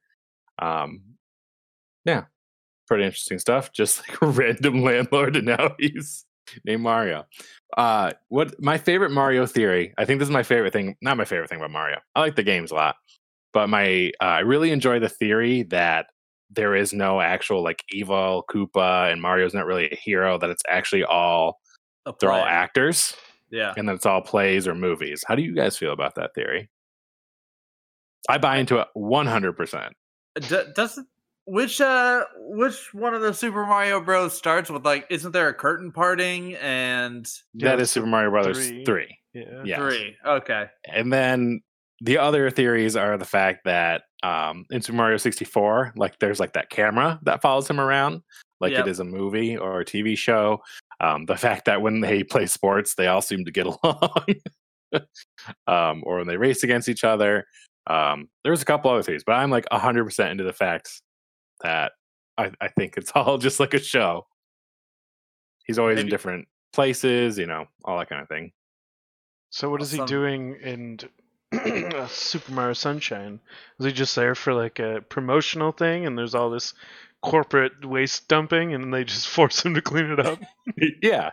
Yeah, pretty interesting stuff. Just like a random landlord, and now he's named Mario. What my favorite Mario theory? I think this is my favorite thing. Not my favorite thing about Mario. I like the games a lot, but I really enjoy the theory that there is no actual like evil Koopa and Mario's not really a hero, that it's actually they're all actors. Yeah. And that it's all plays or movies. How do you guys feel about that theory? I buy into it 100%. Which one of the Super Mario Bros starts with like, isn't there a curtain parting? And that is Super Mario Brothers 3. Yeah. Yes. 3. Okay. And then the other theories are the fact that in Super Mario 64, like there's like that camera that follows him around, like it is a movie or a TV show. The fact that when they play sports, they all seem to get along, or when they race against each other. There's a couple other theories, but I'm like 100% into the facts that I think it's all just like a show. He's always in different places, all that kind of thing. So what is he doing in Super Mario Sunshine? Was he just there for like a promotional thing and there's all this corporate waste dumping and they just force him to clean it up? Yeah,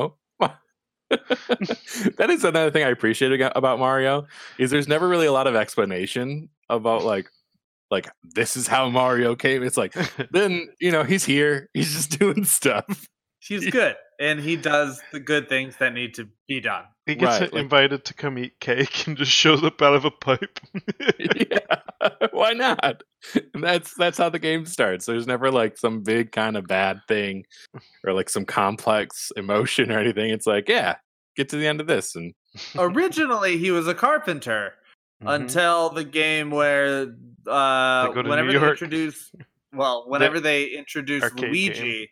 that is another thing I appreciate about Mario is there's never really a lot of explanation about like this is how Mario came. It's like then he's here, he's just doing stuff. He's good, and he does the good things that need to be done. He gets invited to come eat cake and just shows up out of a pipe. Yeah, why not? And that's how the game starts. There's never like some big kind of bad thing or like some complex emotion or anything. It's like, yeah, get to the end of this. And originally he was a carpenter until the game where whenever they introduced Luigi,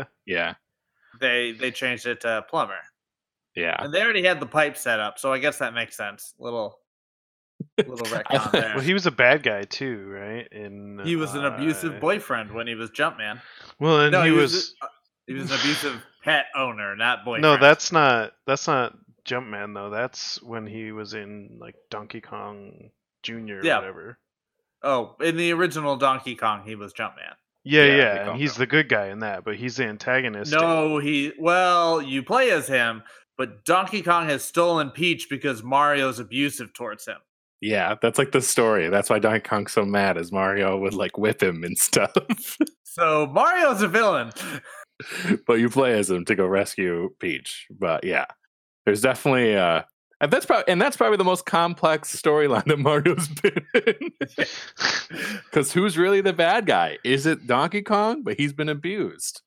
they changed it to plumber. Yeah, and they already had the pipe set up, so I guess that makes sense. Little retcon there. Well, he was a bad guy too, right? He was an abusive boyfriend when he was Jumpman. Well, and he was an abusive pet owner, not boyfriend. No, that's not Jumpman though. That's when he was in like Donkey Kong Jr. or whatever. Oh, in the original Donkey Kong, he was Jumpman. Yeah, and he's the good guy in that, but he's the antagonist. No, you play as him, but Donkey Kong has stolen Peach because Mario's abusive towards him. Yeah, that's like the story. That's why Donkey Kong's so mad, as Mario would like whip him and stuff. So Mario's a villain. But you play as him to go rescue Peach. But yeah, there's definitely and that's probably the most complex storyline that Mario's been in. Because who's really the bad guy? Is it Donkey Kong? But he's been abused.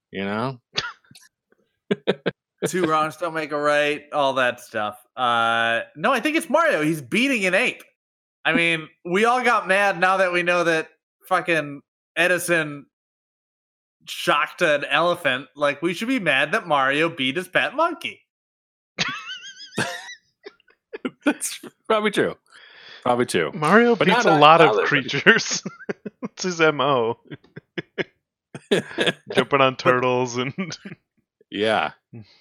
Two wrongs don't make a right. All that stuff. No, I think it's Mario. He's beating an ape. I mean, we all got mad now that we know that fucking Edison shocked an elephant. Like, we should be mad that Mario beat his pet monkey. That's probably true. Mario beats a lot of creatures. It's his MO. Jumping on turtles and yeah.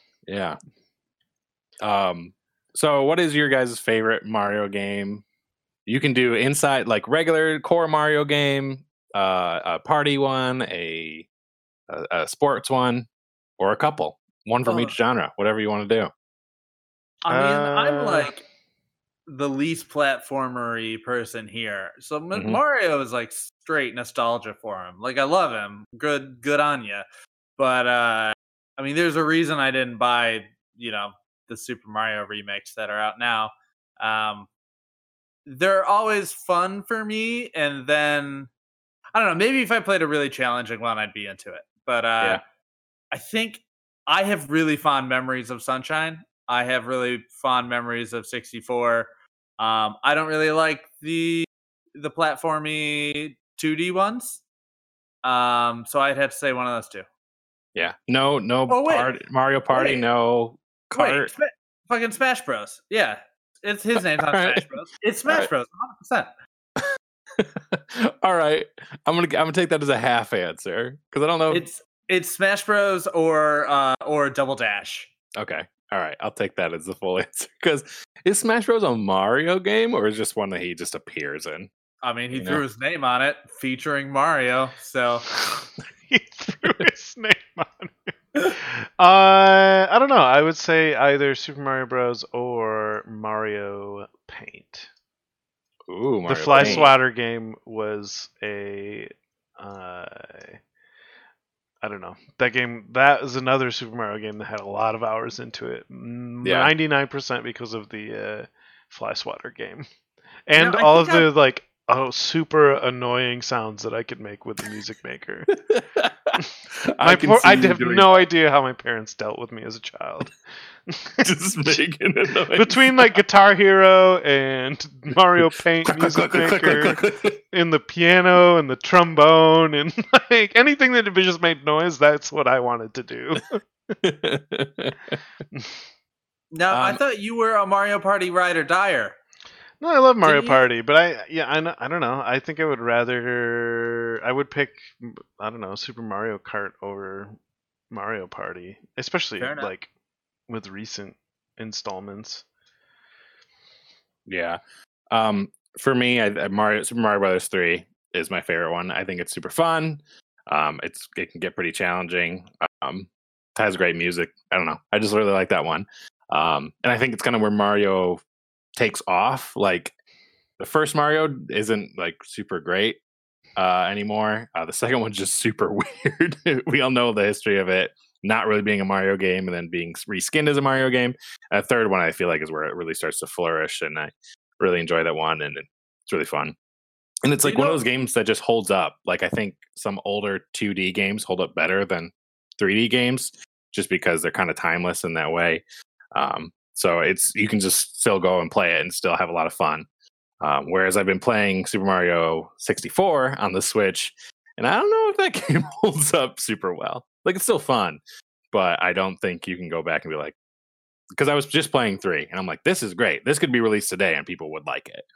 So what is your guys' favorite Mario game? You can do inside like regular core Mario game, a party one, a sports one, or a couple. One from each genre, whatever you want to do. I mean, I'm like the least platformery person here. So Mario is like straight nostalgia for him. Like, I love him. Good on you. But I mean, there's a reason I didn't buy, the Super Mario remakes that are out now. They're always fun for me, and then I don't know, maybe if I played a really challenging one, I'd be into it. But I think I have really fond memories of Sunshine. I have really fond memories of 64. I don't really like the platformy 2D ones. So I'd have to say one of those two. Yeah. No Mario Party, no Kart. Wait, fucking Smash Bros. Yeah. It's his name's on Smash Bros. It's Smash Bros. 100%. All right. I'm gonna take that as a half answer because I don't know. It's Smash Bros. or Double Dash. Okay. All right. I'll take that as the full answer because is Smash Bros. A Mario game or is just one that he just appears in? I mean, he threw his name on it, featuring Mario. So he threw his name on it. I don't know. I would say either Super Mario Bros. Or Mario Paint. Ooh, Mario the Fly Swatter game was a. I don't know. That is another Super Mario game that had a lot of hours into it. 99% because of the Fly Swatter game. And all of the super annoying sounds that I could make with the Music Maker. I have no idea how my parents dealt with me as a child. Just making a noise. Between Guitar Hero and Mario Paint, Music Maker, and the piano and the trombone and anything that just made noise, that's what I wanted to do. Now, I thought you were a Mario Party ride or dyer. No, I love Mario Party, but I don't know. I think I would pick, I don't know, Super Mario Kart over Mario Party, especially with recent installments. Yeah. For me, Super Mario Brothers 3 is my favorite one. I think it's super fun. It can get pretty challenging. It has great music. I don't know. I just really like that one. And I think it's kind of where Mario takes off. Like the first Mario isn't super great anymore. The second one's just super weird. We all know the history of it not really being a Mario game and then being reskinned as a Mario game. And the third one I feel like is where it really starts to flourish, and I really enjoy that one, and it's really fun. And it's one of those games that just holds up. Like I think some older 2D games hold up better than 3D games just because they're kind of timeless in that way. So you can just still go and play it and still have a lot of fun. Whereas I've been playing Super Mario 64 on the Switch, and I don't know if that game holds up super well. It's still fun, but I don't think you can go back and be like, because I was just playing 3, and I'm like, this is great. This could be released today, and people would like it.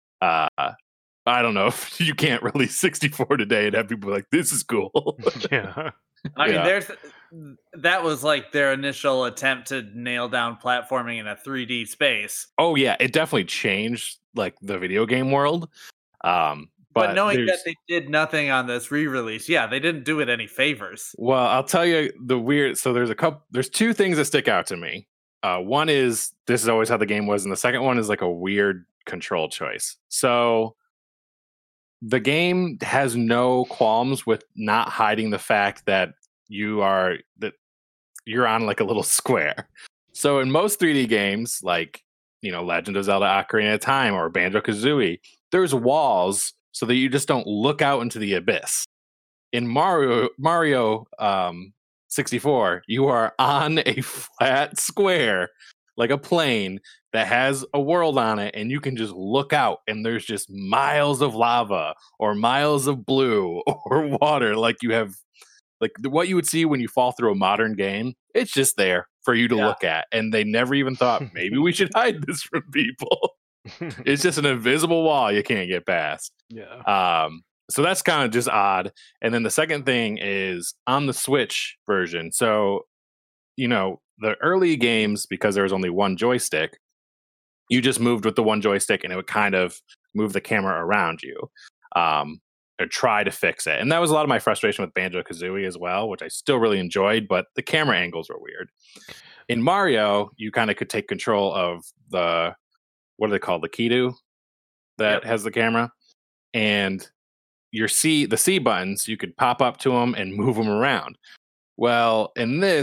I don't know if you can't release 64 today and have people like, this is cool. Yeah. I mean, that was their initial attempt to nail down platforming in a 3D space. Oh yeah, it definitely changed the video game world. But knowing that they did nothing on this re-release, they didn't do it any favors. Well, I'll tell you so there's two things that stick out to me. One is this is always how the game was, and the second one is a weird control choice. So the game has no qualms with not hiding the fact that you're on a little square. So in most 3D games, Legend of Zelda Ocarina of Time or Banjo-Kazooie, there's walls so that you just don't look out into the abyss. In Mario 64, you are on a flat square, like a plane that has a world on it, and you can just look out, and there's just miles of lava or miles of blue or water. You have what you would see when you fall through a modern game. It's just there for you to look at, and they never even thought maybe we should hide this from people. It's just an invisible wall you can't get past. Yeah. So that's kind of just odd. And then the second thing is on the Switch version. So, the early games, because there was only one joystick, you just moved with the one joystick and it would kind of move the camera around you or try to fix it. And that was a lot of my frustration with Banjo-Kazooie as well, which I still really enjoyed, but the camera angles were weird. In Mario, you kind of could take control of what are they called? The Kidu that has the camera. And the C buttons, you could pop up to them and move them around. Well, in this,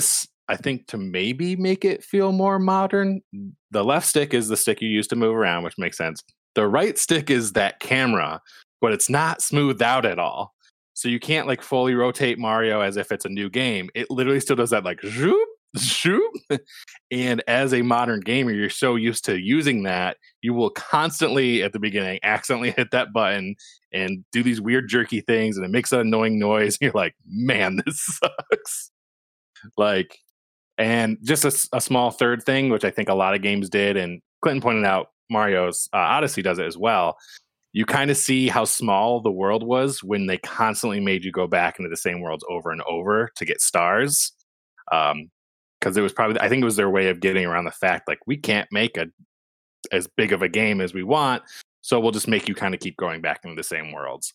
I think to maybe make it feel more modern, the left stick is the stick you use to move around, which makes sense. The right stick is that camera, but it's not smoothed out at all. So you can't like fully rotate Mario as if it's a new game. It literally still does that like zoop, zoop. And as a modern gamer, you're so used to using that, you will constantly at the beginning accidentally hit that button and do these weird jerky things, and it makes an annoying noise. And you're like, man, this sucks. Like, and just a small third thing, which I think a lot of games did, and Clinton pointed out Mario's Odyssey does it as well. You kind of see how small the world was when they constantly made you go back into the same worlds over and over to get stars. Because it was probably, I think it was their way of getting around the fact, like, we can't make as big of a game as we want, so we'll just make you kind of keep going back into the same worlds.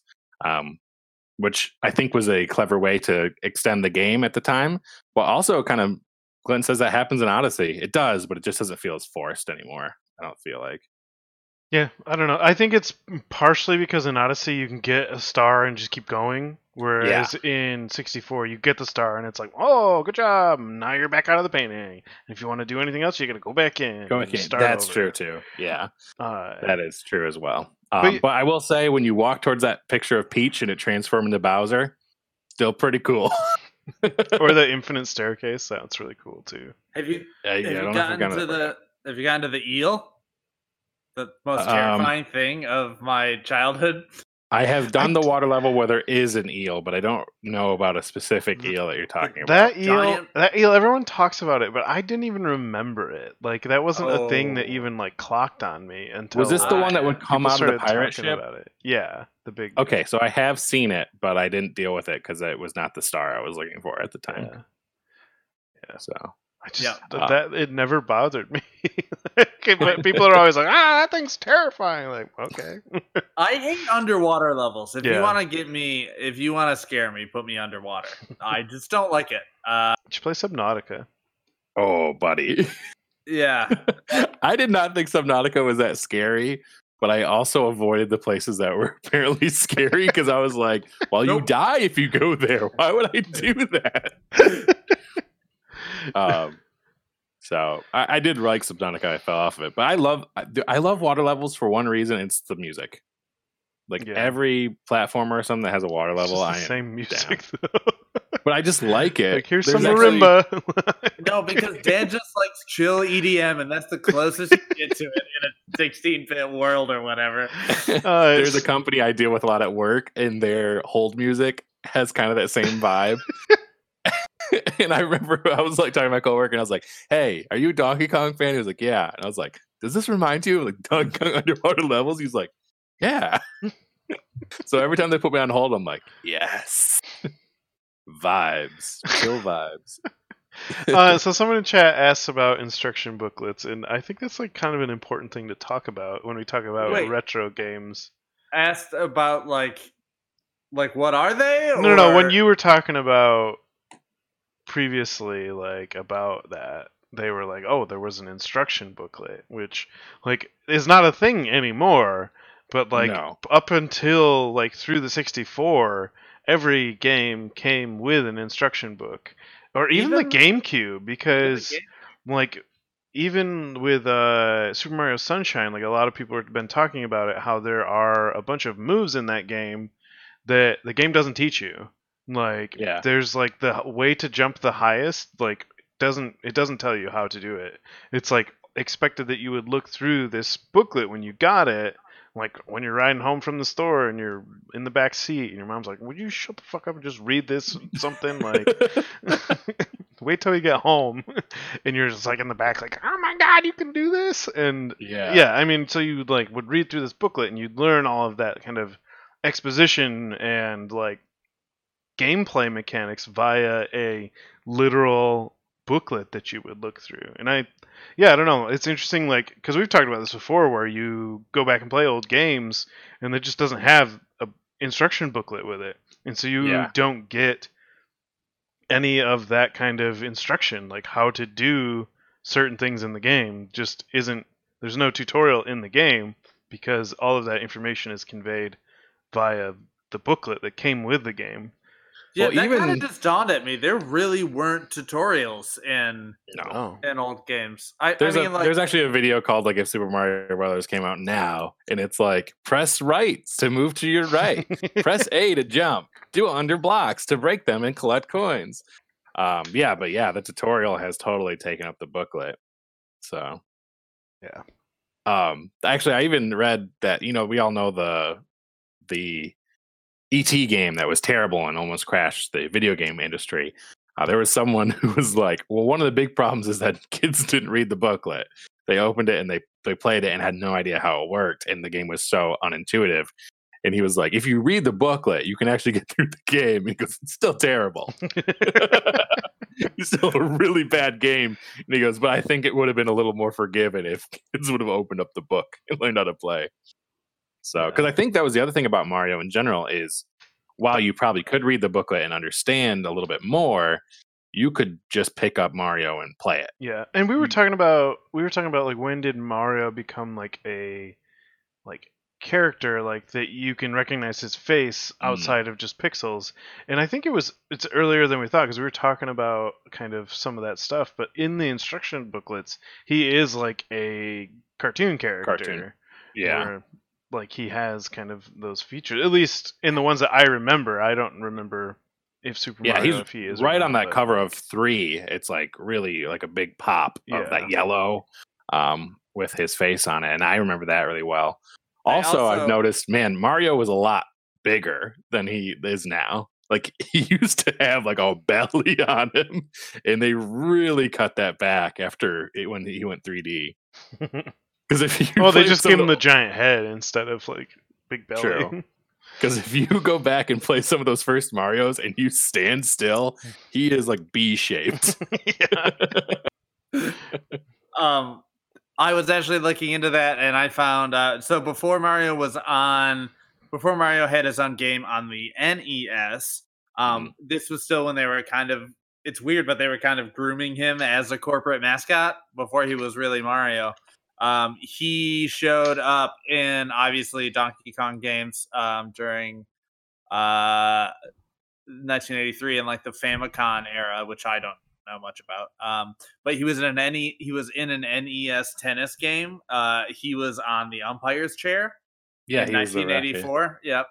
Which I think was a clever way to extend the game at the time, but also kind of, Glenn says that happens in Odyssey. It does, but it just doesn't feel as forced anymore, I don't feel like. Yeah, I don't know. I think it's partially because in Odyssey you can get a star and just keep going, whereas in 64 you get the star and it's like, oh, good job, now you're back out of the painting. And if you want to do anything else, you got to go back in. That's over. True too. Yeah, that is true as well. But I will say, when you walk towards that picture of Peach and it transforms into Bowser, still pretty cool. Or the infinite staircase, that's really cool too. Have you gotten to the eel? The most terrifying thing of my childhood. I have done the water level where there is an eel, but I don't know about a specific eel that you're talking about. That eel, everyone talks about it, but I didn't even remember it. Like, that wasn't a thing that even like clocked on me until. Was this the one that would come out of the pirate ship? About it. Yeah, the big. Okay, so I have seen it, but I didn't deal with it because it was not the star I was looking for at the time. Yeah. So. I just that it never bothered me. People are always like, that thing's terrifying. Like, okay. I hate underwater levels. If you want to scare me, put me underwater. I just don't like it. Did you play Subnautica? Oh, buddy. Yeah. I did not think Subnautica was that scary, but I also avoided the places that were apparently scary because I was like, well, you die if you go there. Why would I do that? So I did like Subnautica. I fell off of it, but I love water levels for one reason. It's the music. Like every platformer or something that has a water level, I am same music though. But I just like it. Like, here's some marimba. No, because Dan just likes chill EDM, and that's the closest you get to it in a 16-bit world or whatever. There's a company I deal with a lot at work, and their hold music has kind of that same vibe. And I remember I was like talking to my coworker, and I was like, "Hey, are you a Donkey Kong fan?" He was like, "Yeah." And I was like, "Does this remind you of like Donkey Kong underwater levels?" He's like, "Yeah." So every time they put me on hold, I'm like, "Yes." Vibes, chill vibes. So someone in chat asks about instruction booklets, and I think that's like kind of an important thing to talk about when we talk about retro games. Asked about like what are they? No. When you were talking about previously, like about that, they were like, "Oh, there was an instruction booklet," which like is not a thing anymore. But like up until like through the 64, every game came with an instruction book, or even the GameCube, because like even with Super Mario Sunshine, like a lot of people have been talking about it, how there are a bunch of moves in that game that the game doesn't teach you. Like there's like the way to jump the highest, like it doesn't tell you how to do it. It's like expected that you would look through this booklet when you got it. Like when you're riding home from the store and you're in the back seat and your mom's like, "Would you shut the fuck up and just read this something?" Like, wait till you get home, and you're just like in the back, like, "Oh my god, you can do this!" And I mean, so you like would read through this booklet and you'd learn all of that kind of exposition and like gameplay mechanics via a literal booklet that you would look through. And I don't know. It's interesting, like, because we've talked about this before, where you go back and play old games, and it just doesn't have a instruction booklet with it, and so you don't get any of that kind of instruction, like how to do certain things in the game. Just isn't. There's no tutorial in the game because all of that information is conveyed via the booklet that came with the game. Yeah, well, that kind of just dawned at me. There really weren't tutorials in old games. There's actually a video called like if Super Mario Brothers came out now, and it's like press right to move to your right, press A to jump, do under blocks to break them and collect coins. The tutorial has totally taken up the booklet. So, actually, I even read that we all know the E.T. game that was terrible and almost crashed the video game industry. There was someone who was like, well, one of the big problems is that kids didn't read the booklet. They opened it and they played it and had no idea how it worked, and the game was so unintuitive. And he was like, if you read the booklet, you can actually get through the game. He goes, it's still terrible. It's still a really bad game. And he goes, but I think it would have been a little more forgiven if kids would have opened up the book and learned how to play. So, because I think that was the other thing about Mario in general is, while you probably could read the booklet and understand a little bit more, you could just pick up Mario and play it. Yeah, and we were talking about like when did Mario become like a character like that you can recognize his face outside of just pixels, and I think it's earlier than we thought, because we were talking about kind of some of that stuff. But in the instruction booklets, he is like a cartoon character. Where, like, he has kind of those features, at least in the ones that I remember. I don't remember if Super Mario, if he is right on that cover of 3. It's like really like a big pop of that yellow with his face on it, and I remember that really well. Also, I've noticed, man, Mario was a lot bigger than he is now. Like, he used to have like a belly on him, and they really cut that back when he went 3D. Because they just gave him the giant head instead of like big belly. True. Because if you go back and play some of those first Marios and you stand still, he is like B-shaped. I was actually looking into that, and I found so before Mario had his own game on the NES, this was still when they were kind of, it's weird, but they were kind of grooming him as a corporate mascot before he was really Mario. He showed up in obviously Donkey Kong games during 1983 in like the Famicom era, which I don't know much about. But he was in an NES tennis game. He was on the umpire's chair. Yeah, in 1984. Yep.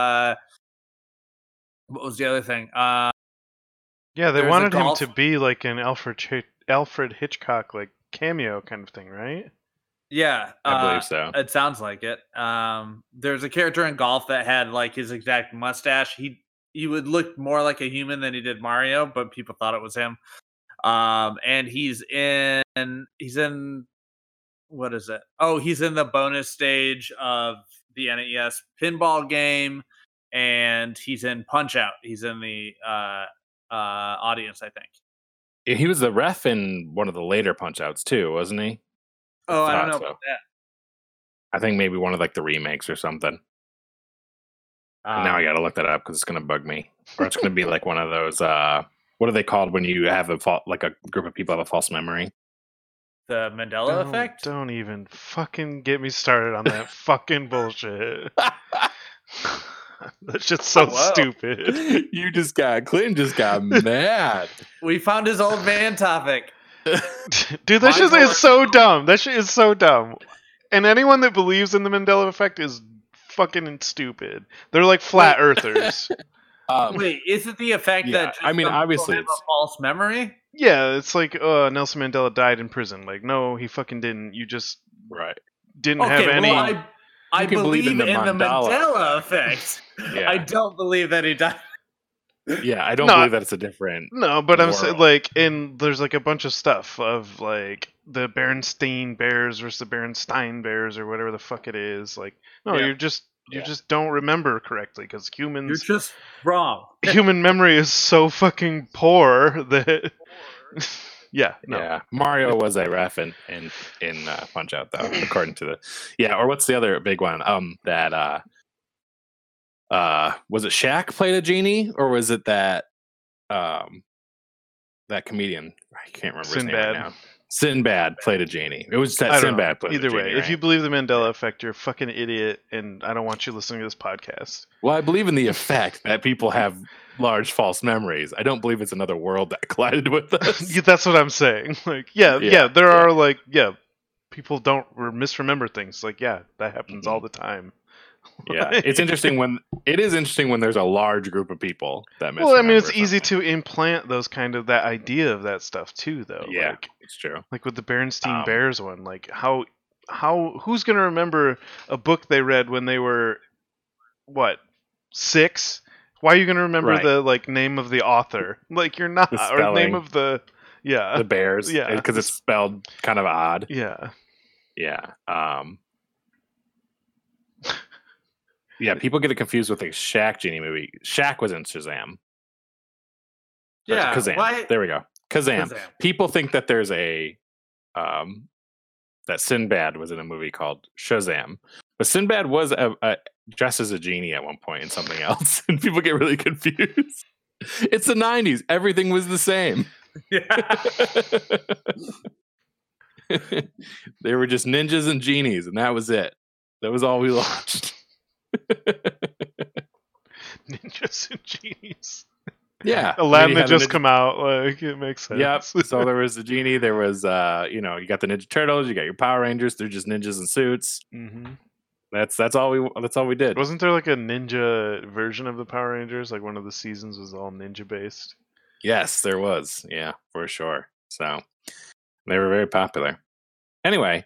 What was the other thing? They wanted him to be like an Alfred Hitchcock like cameo kind of thing, right? Yeah, I believe so. It sounds like it. There's a character in golf that had like his exact mustache. He would look more like a human than he did Mario, but people thought it was him. And he's in what is it? Oh, he's in the bonus stage of the NES pinball game, and he's in Punch-Out. He's in the audience, I think. He was the ref in one of the later Punch-Outs too, wasn't he? Oh, I don't know about that. I think maybe one of like the remakes or something. Now I gotta look that up because it's gonna bug me, or it's gonna be like one of those. What are they called when you have a group of people have a false memory? The Mandela effect. Don't even fucking get me started on that fucking bullshit. That's just so stupid. Clinton just got mad. We found his old man topic. Dude, that shit is so dumb. That shit is so dumb. And anyone that believes in the Mandela effect is fucking stupid. They're like flat earthers. Wait, is it the effect that obviously it's a false memory? Yeah, it's like Nelson Mandela died in prison. Like, no, he fucking didn't. You just didn't have any. Well, I believe in the Mandela effect. Yeah. I don't believe that he died. Yeah, I don't believe that it's a different. No, but I'm saying like there's like a bunch of stuff of like the Berenstain Bears versus the Berenstain Bears or whatever the fuck it is. Like, no, you just don't remember correctly because humans. You're just wrong. Human memory is so fucking poor that. Yeah. Mario was a ref in Punch-Out though, according to the. Or what's the other big one? That was it Shaq played a genie, or was it that that comedian? I can't remember his name right now. Sinbad played a genie. It was that Sinbad played either a genie. Either way, right? if you believe the Mandela effect, you're a fucking idiot, and I don't want you listening to this podcast. Well, I believe in the effect that people have large false memories. I don't believe it's another world that collided with us. That's what I'm saying. Like, there are like, people don't misremember things. Like, that happens all the time. Yeah, it's interesting when there's a large group of people that misremember. Well, I mean, it's easy to implant those kind of that idea of that stuff too, though. Yeah, like, it's true. Like with the Berenstain Bears one, like who's gonna remember a book they read when they were 6? Why are you gonna remember the like name of the author? Like you're not, or the name of the Bears, because it's spelled kind of odd. Yeah. Yeah, people get it confused with the Shaq Genie movie. Shaq was in Shazam. Yeah, Kazam. There we go. Kazam. People think that there's a that Sinbad was in a movie called Shazam, but Sinbad was dressed as a genie at one point in something else, and people get really confused. It's the 90s. Everything was the same. Yeah. They were just ninjas and genies, and that was it. That was all we watched. Ninjas and genies. Yeah, Aladdin had just come out. Like, it makes sense. Yep. So there was the genie. There was, you got the Ninja Turtles. You got your Power Rangers. They're just ninjas in suits. Mm-hmm. That's all we did. Wasn't there like a ninja version of the Power Rangers? Like one of the seasons was all ninja based. Yes, there was. Yeah, for sure. So they were very popular. Anyway,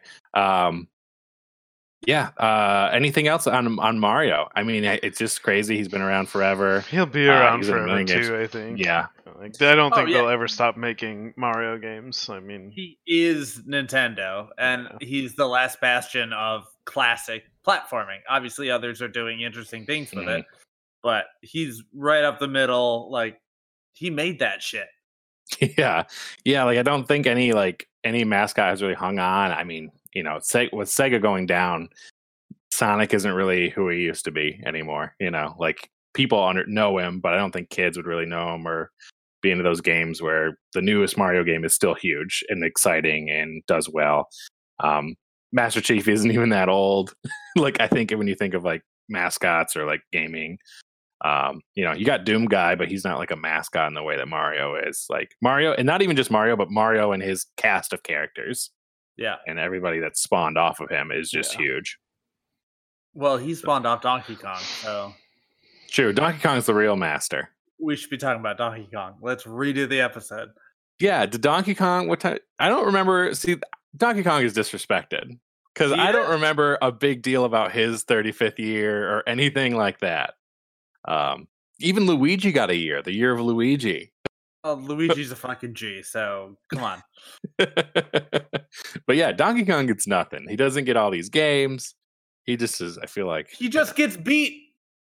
anything else on Mario? I mean, it's just crazy. He's been around forever. He'll be around forever too, I think. Yeah. Like, I don't think they'll ever stop making Mario games. I mean, he is Nintendo, and he's the last bastion of classic platforming. Obviously, others are doing interesting things with it, but he's right up the middle. Like, he made that shit. Yeah. Like, I don't think any mascot has really hung on. I mean, with Sega going down, Sonic isn't really who he used to be anymore. Like, people know him, but I don't think kids would really know him or be into those games where the newest Mario game is still huge and exciting and does well. Master Chief isn't even that old. Like, I think when you think of like mascots or like gaming, you got Doom Guy, but he's not like a mascot in the way that Mario is. Like Mario, and not even just Mario, but Mario and his cast of characters. Yeah. And everybody that's spawned off of him is just huge. Well, he spawned off Donkey Kong, so. True. Donkey Kong's the real master. We should be talking about Donkey Kong. Let's redo the episode. Yeah. Did Donkey Kong, what time? I don't remember. See, Donkey Kong is disrespected because I don't remember a big deal about his 35th year or anything like that. Even Luigi got a year, the year of Luigi. Well, Luigi's a fucking G, so come on. But yeah, Donkey Kong gets nothing. He doesn't get all these games. He just is, I feel like. He just gets beat.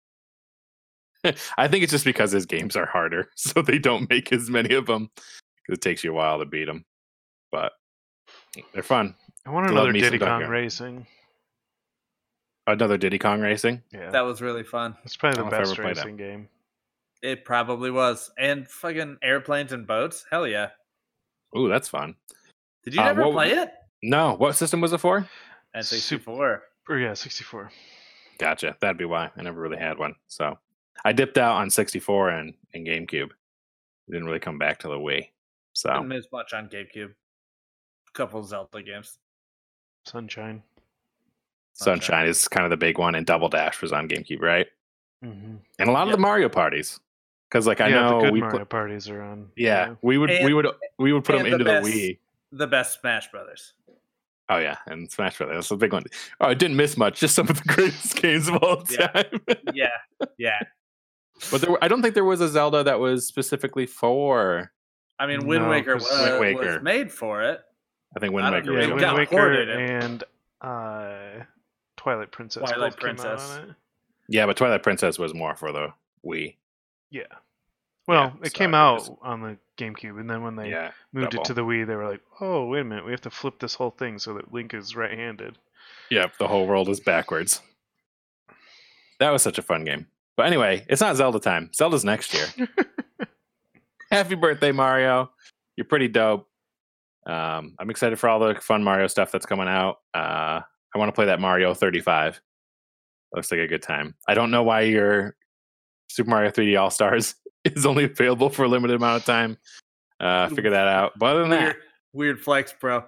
I think it's just because his games are harder, so they don't make as many of them. Because it takes you a while to beat them. But they're fun. I want another Diddy Kong Racing. Another Diddy Kong Racing? Yeah. That was really fun. It's probably the best racing game. It probably was. And fucking airplanes and boats? Hell yeah. Ooh, that's fun. Did you never play it? No. What system was it for? N64. 64. Gotcha. That'd be why. I never really had one. So I dipped out on 64 and GameCube. Didn't really come back to the Wii. So didn't miss much on GameCube. A couple Zelda games. Sunshine is kind of the big one, and Double Dash was on GameCube, right? Mm-hmm. And a lot of the Mario parties, because like I know the good Mario parties are on. Yeah, we would put them into the Wii. The best Smash Brothers. Oh yeah, and Smash Brothers, that's a big one. Oh, I didn't miss much. Just some of the greatest games of all time. Yeah. But I don't think there was a Zelda that was specifically for. I mean, Wind Waker was made for it. I think Wind Waker. Yeah, Wind Waker and Twilight Princess. Twilight Princess. Came out on it. Yeah, but Twilight Princess was more for the Wii. Yeah. Well, it came out on the GameCube, and then when they moved it to the Wii, they were like, "Oh, wait a minute, we have to flip this whole thing so that Link is right-handed." Yep, the whole world is backwards. That was such a fun game. But anyway, it's not Zelda time. Zelda's next year. Happy birthday, Mario! You're pretty dope. I'm excited for all the fun Mario stuff that's coming out. I want to play that Mario 35. Looks like a good time. I don't know why your Super Mario 3D All Stars is only available for a limited amount of time. Figure that out. But other than that, weird flex, bro.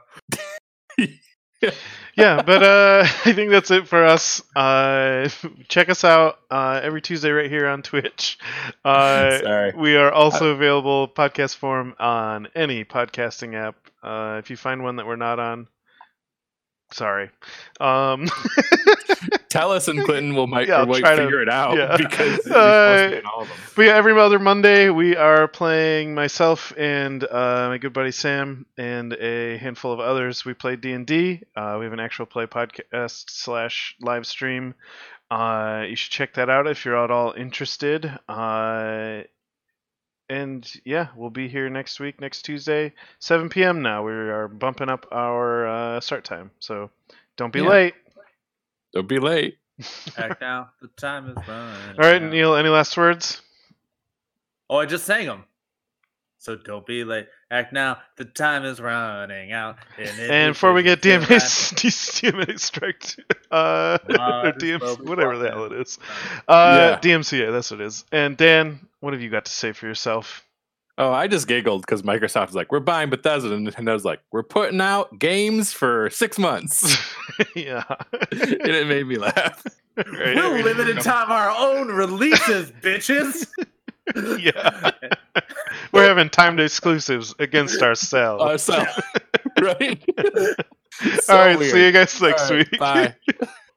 Yeah, but I think that's it for us. Check us out every Tuesday right here on Twitch. Sorry. We are also available podcast form on any podcasting app. If you find one that we're not on, sorry. Tell us, and Clinton will figure it out. Yeah. Because you're supposed to be in all of them. But yeah, every other Monday we are playing, myself and my good buddy Sam and a handful of others. We play D&D. We have an actual play podcast / live stream. You should check that out if you're at all interested. And yeah, we'll be here next week, next Tuesday, 7 p.m. now. We are bumping up our start time, so don't be late. Don't be late. Act now. The time is running. All right, Neil, any last words? Oh, I just sang them. So don't be late. Act now. The time is running out. And before we get DMA strike, or DMC, whatever the hell it is. DMCA, that's what it is. And Dan, what have you got to say for yourself? Oh, I just giggled because Microsoft was like, we're buying Bethesda, and Nintendo's like, we're putting out games for 6 months. Yeah. And it made me laugh. Right. We'll limited time our own releases, bitches. Yeah. We're having timed exclusives against ourselves. Right? All right, weird. See you guys next week. Bye.